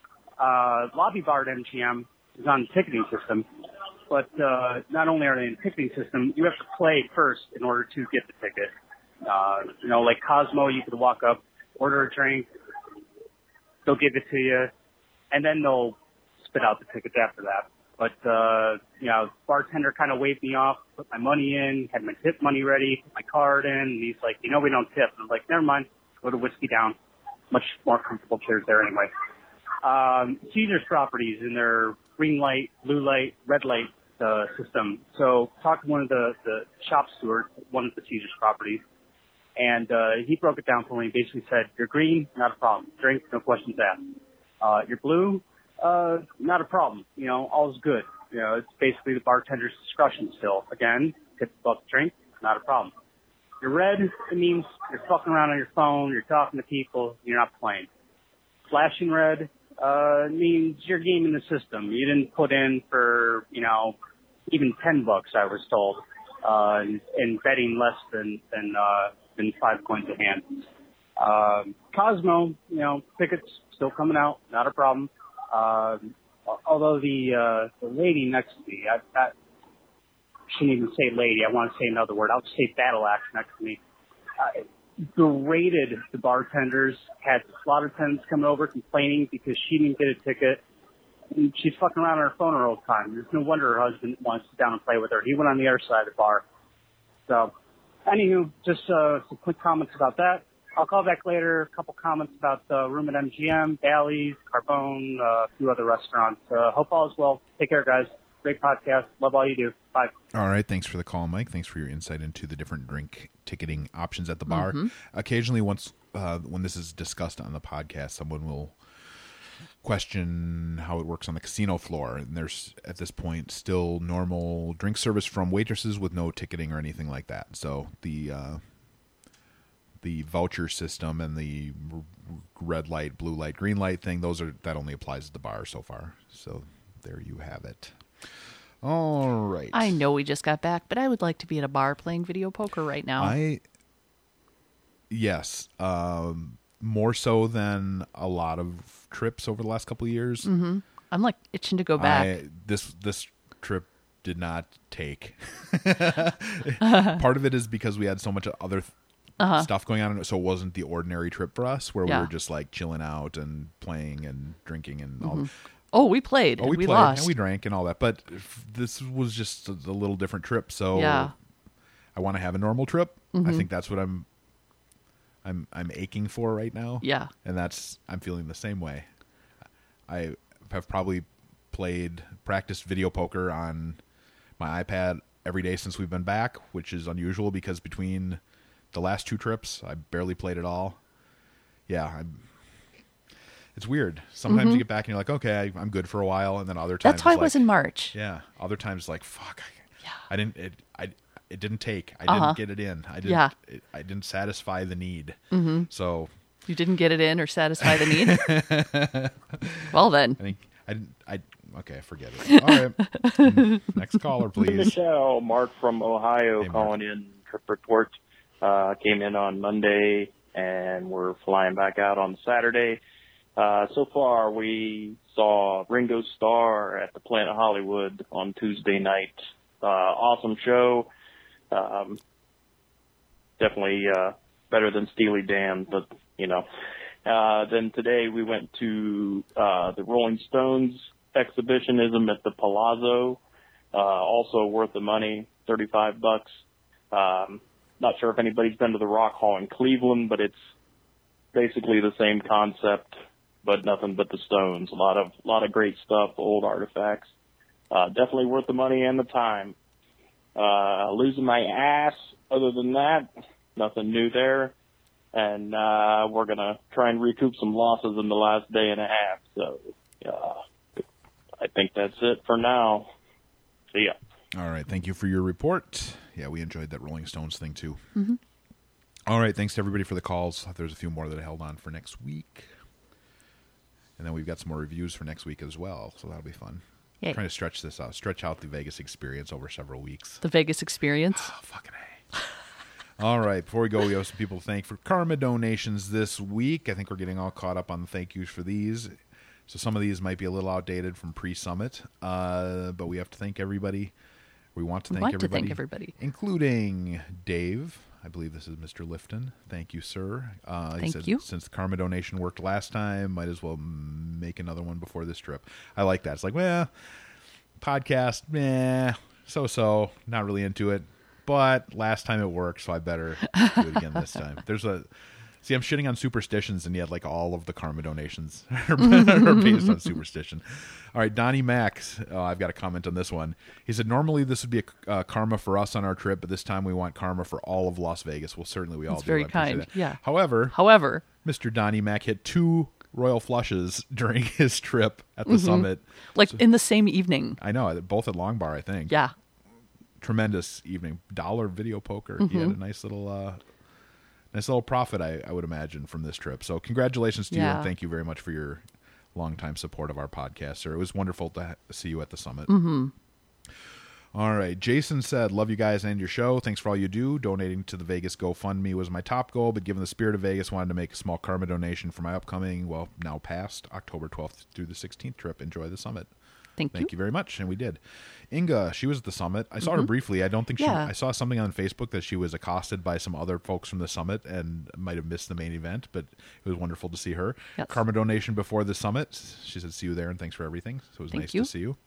Uh, lobby bar at M G M is on the ticketing system, but uh, not only are they in the ticketing system, you have to play first in order to get the ticket. Uh, you know, like Cosmo, you could walk up, order a drink, they'll give it to you, and then they'll spit out the tickets after that. But, uh, you know, bartender kind of waved me off, put my money in, had my tip money ready, put my card in, and he's like, you know, we don't tip. And I'm like, never mind, go to Whiskey Down. Much more comfortable chairs there anyway. Um, Caesars properties in their green light, blue light, red light, uh, system. So talked to one of the, the shop stewards, one of the Caesars properties, and, uh, he broke it down for me. Basically said, you're green, not a problem. Drink, no questions asked. Uh, you're blue, Uh, not a problem. You know, all's good. You know, it's basically the bartender's discretion still. Again, tip about the drink, not a problem. You're red, it means you're fucking around on your phone, you're talking to people, you're not playing. Flashing red, uh, means you're gaming the system. You didn't put in for, you know, even ten bucks, I was told, uh, and, and betting less than, than, uh, than five coins a hand. Um, Cosmo, you know, tickets still coming out, not a problem. Um, although the, uh, the lady next to me, I, I shouldn't even say lady, I want to say another word. I'll just say battle axe next to me. Uh, berated the bartenders, had the slot attendants coming over complaining because she didn't get a ticket. And she's fucking around on her phone all the time. There's no wonder her husband wants to sit down and play with her. He went on the other side of the bar. So, anywho, just, uh, some quick comments about that. I'll call back later. A couple comments about the uh, room at M G M, Bally's, Carbone, uh, a few other restaurants. Uh, hope all is well. Take care, guys. Great podcast. Love all you do. Bye. All right. Thanks for the call, Mike. Thanks for your insight into the different drink ticketing options at the bar. Mhm. Occasionally, once uh, when this is discussed on the podcast, someone will question how it works on the casino floor. And there's, at this point, still normal drink service from waitresses with no ticketing or anything like that. So the... Uh, the voucher system and the r- red light, blue light, green light thing, those are that only applies at the bar so far. So there you have it. All right. I know we just got back, but I would like to be at a bar playing video poker right now. I yes, um, more so than a lot of trips over the last couple of years. Mm-hmm. I'm like itching to go back. I, this this trip did not take. Part of it is because we had so much other th- uh-huh. stuff going on, so it wasn't the ordinary trip for us, where yeah. we were just like chilling out and playing and drinking and all. Mm-hmm. Oh, we played. Oh, we, we played lost. and we drank and all that. But this was just a, a little different trip. So yeah. I want to have a normal trip. Mm-hmm. I think that's what I'm. I'm I'm aching for right now. Yeah, and that's I'm feeling the same way. I have probably played practiced video poker on my iPad every day since we've been back, which is unusual because between the last two trips, I barely played at all. Yeah, I'm. It's weird. Sometimes mm-hmm. you get back and you're like, okay, I, I'm good for a while, and then other times that's how I like, was in March. Yeah, other times like, fuck, I, yeah. I didn't. It, I it didn't take. I uh-huh. didn't get it in. I didn't. Yeah. It, I didn't satisfy the need. Mm-hmm. So you didn't get it in or satisfy the need. Well then, I think I didn't. I okay, forget it. All right, next caller, please. Michelle, Mark from Ohio, hey, calling in trip report. Uh, came in on Monday, and we're flying back out on Saturday. Uh, so far, we saw Ringo Starr at the Planet Hollywood on Tuesday night. Uh, awesome show. Um, definitely uh, better than Steely Dan, but, you know. Uh, then today we went to uh, the Rolling Stones exhibitionism at the Palazzo. Uh, also worth the money, thirty-five bucks. Um, not sure if anybody's been to the Rock Hall in Cleveland, but it's basically the same concept, but nothing but the Stones. A lot of a lot of great stuff, old artifacts. Uh, definitely worth the money and the time. Uh, losing my ass. Other than that, nothing new there. And uh, we're gonna try and recoup some losses in the last day and a half. So, uh, I think that's it for now. See ya. All right. Thank you for your report. Yeah, we enjoyed that Rolling Stones thing too. Mm-hmm. All right. Thanks to everybody for the calls. There's a few more that I held on for next week. And then we've got some more reviews for next week as well. So that'll be fun. Yay. Trying to stretch this out, stretch out the Vegas experience over several weeks. The Vegas experience. Oh, fucking A. All right. Before we go, we have some people to thank for karma donations this week. I think we're getting all caught up on the thank yous for these. So some of these might be a little outdated from pre-summit, uh, but we have to thank everybody. We want to we thank want everybody, to thank everybody, including Dave. I believe this is Mister Lifton. Thank you, sir. Uh, thank he said, you. Since the karma donation worked last time, might as well make another one before this trip. I like that. It's like, well, podcast, meh, so-so, not really into it. But last time it worked, so I better do it again this time. There's a see, I'm shitting on superstitions, and yet like all of the karma donations are based on superstition. All right, Donnie Max, uh, I've got a comment on this one. He said, normally this would be a uh, karma for us on our trip, but this time we want karma for all of Las Vegas. Well, certainly we all That's do. very I appreciate kind. that. Yeah. However, however, Mister Donnie Mac hit two royal flushes during his trip at the mm-hmm. summit, like so, in the same evening. I know, both at Long Bar, I think. Yeah. Tremendous evening. Dollar video poker. Mm-hmm. He had a nice little uh nice little profit, I, I would imagine, from this trip. So congratulations to yeah. you, and thank you very much for your longtime support of our podcast, sir. It was wonderful to ha- see you at the summit. Mm-hmm. All right. Jason said, love you guys and your show. Thanks for all you do. Donating to the Vegas GoFundMe was my top goal, but given the spirit of Vegas, wanted to make a small karma donation for my upcoming, well, now past October twelfth through the sixteenth trip. Enjoy the summit. Thank, Thank you. you very much. And we did. Inga, she was at the summit. I saw mm-hmm. her briefly. I don't think she, yeah. I saw something on Facebook that she was accosted by some other folks from the summit and might have missed the main event, but it was wonderful to see her. Yes. Karma donation before the summit. She said, see you there and thanks for everything. So it was Thank nice you. to see you.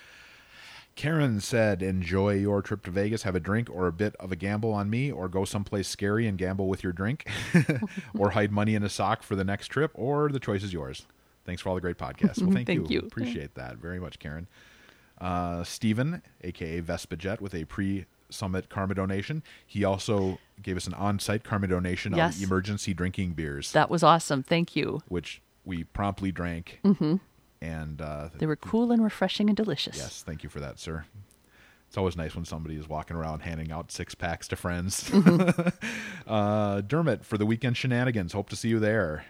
Karen said, enjoy your trip to Vegas. Have a drink or a bit of a gamble on me, or go someplace scary and gamble with your drink, or hide money in a sock for the next trip, or the choice is yours. Thanks for all the great podcasts. Well, thank, thank you. you. Appreciate that very much, Karen. Uh, Steven, a k a. Vespajet, with a pre-summit karma donation. He also gave us an on-site karma donation yes. of emergency drinking beers. That was awesome. Thank you. Which we promptly drank. Mm-hmm. And uh, they were cool and refreshing and delicious. Yes, thank you for that, sir. It's always nice when somebody is walking around handing out six packs to friends. Mm-hmm. uh, Dermot, for the weekend shenanigans. Hope to see you there.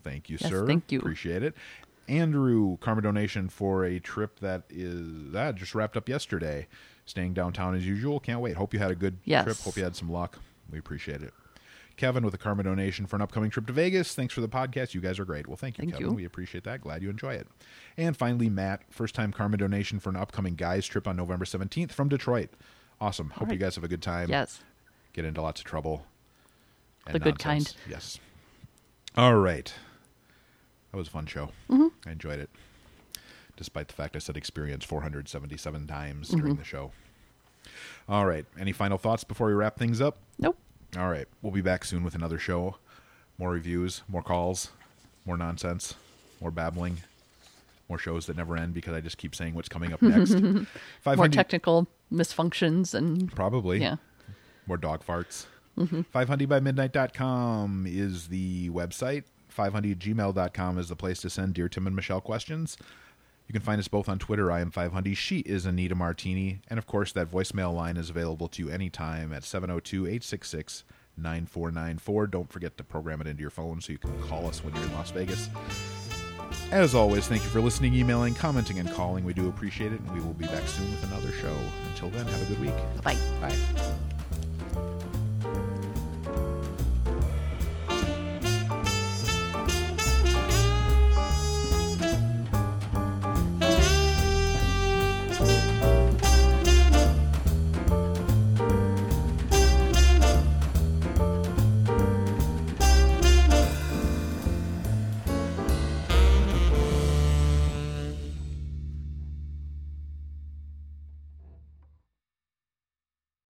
Thank you, Yes, sir. thank you. Appreciate it. Andrew, karma donation for a trip that is that just wrapped up yesterday. Staying downtown as usual. Can't wait. Hope you had a good Yes. trip. Hope you had some luck. We appreciate it. Kevin with a karma donation for an upcoming trip to Vegas. Thanks for the podcast. You guys are great. Well, thank you, Thank Kevin. you. We appreciate that. Glad you enjoy it. And finally, Matt, first time karma donation for an upcoming guys trip on November seventeenth from Detroit. Awesome. Hope right. you guys have a good time. Yes. Get into lots of trouble. and The good nonsense. kind. Yes. All right. That was a fun show. Mhm. I enjoyed it. Despite the fact I said experience four hundred seventy-seven times during Mhm. the show. All right. Any final thoughts before we wrap things up? Nope. All right. We'll be back soon with another show. More reviews, more calls, more nonsense, more babbling, more shows that never end because I just keep saying what's coming up next. More five hundred technical misfunctions and Probably. Yeah. More dog farts. Mhm. five hundred by midnight dot com is the website. five hundred at gmail dot com is the place to send Dear Tim and Michelle questions. You can find us both on Twitter. I am five hundred. She is Anita Martini. And, of course, that voicemail line is available to you anytime at seven oh two, eight six six, nine four nine four. Don't forget to program it into your phone so you can call us when you're in Las Vegas. As always, thank you for listening, emailing, commenting, and calling. We do appreciate it, and we will be back soon with another show. Until then, have a good week. Bye. Bye.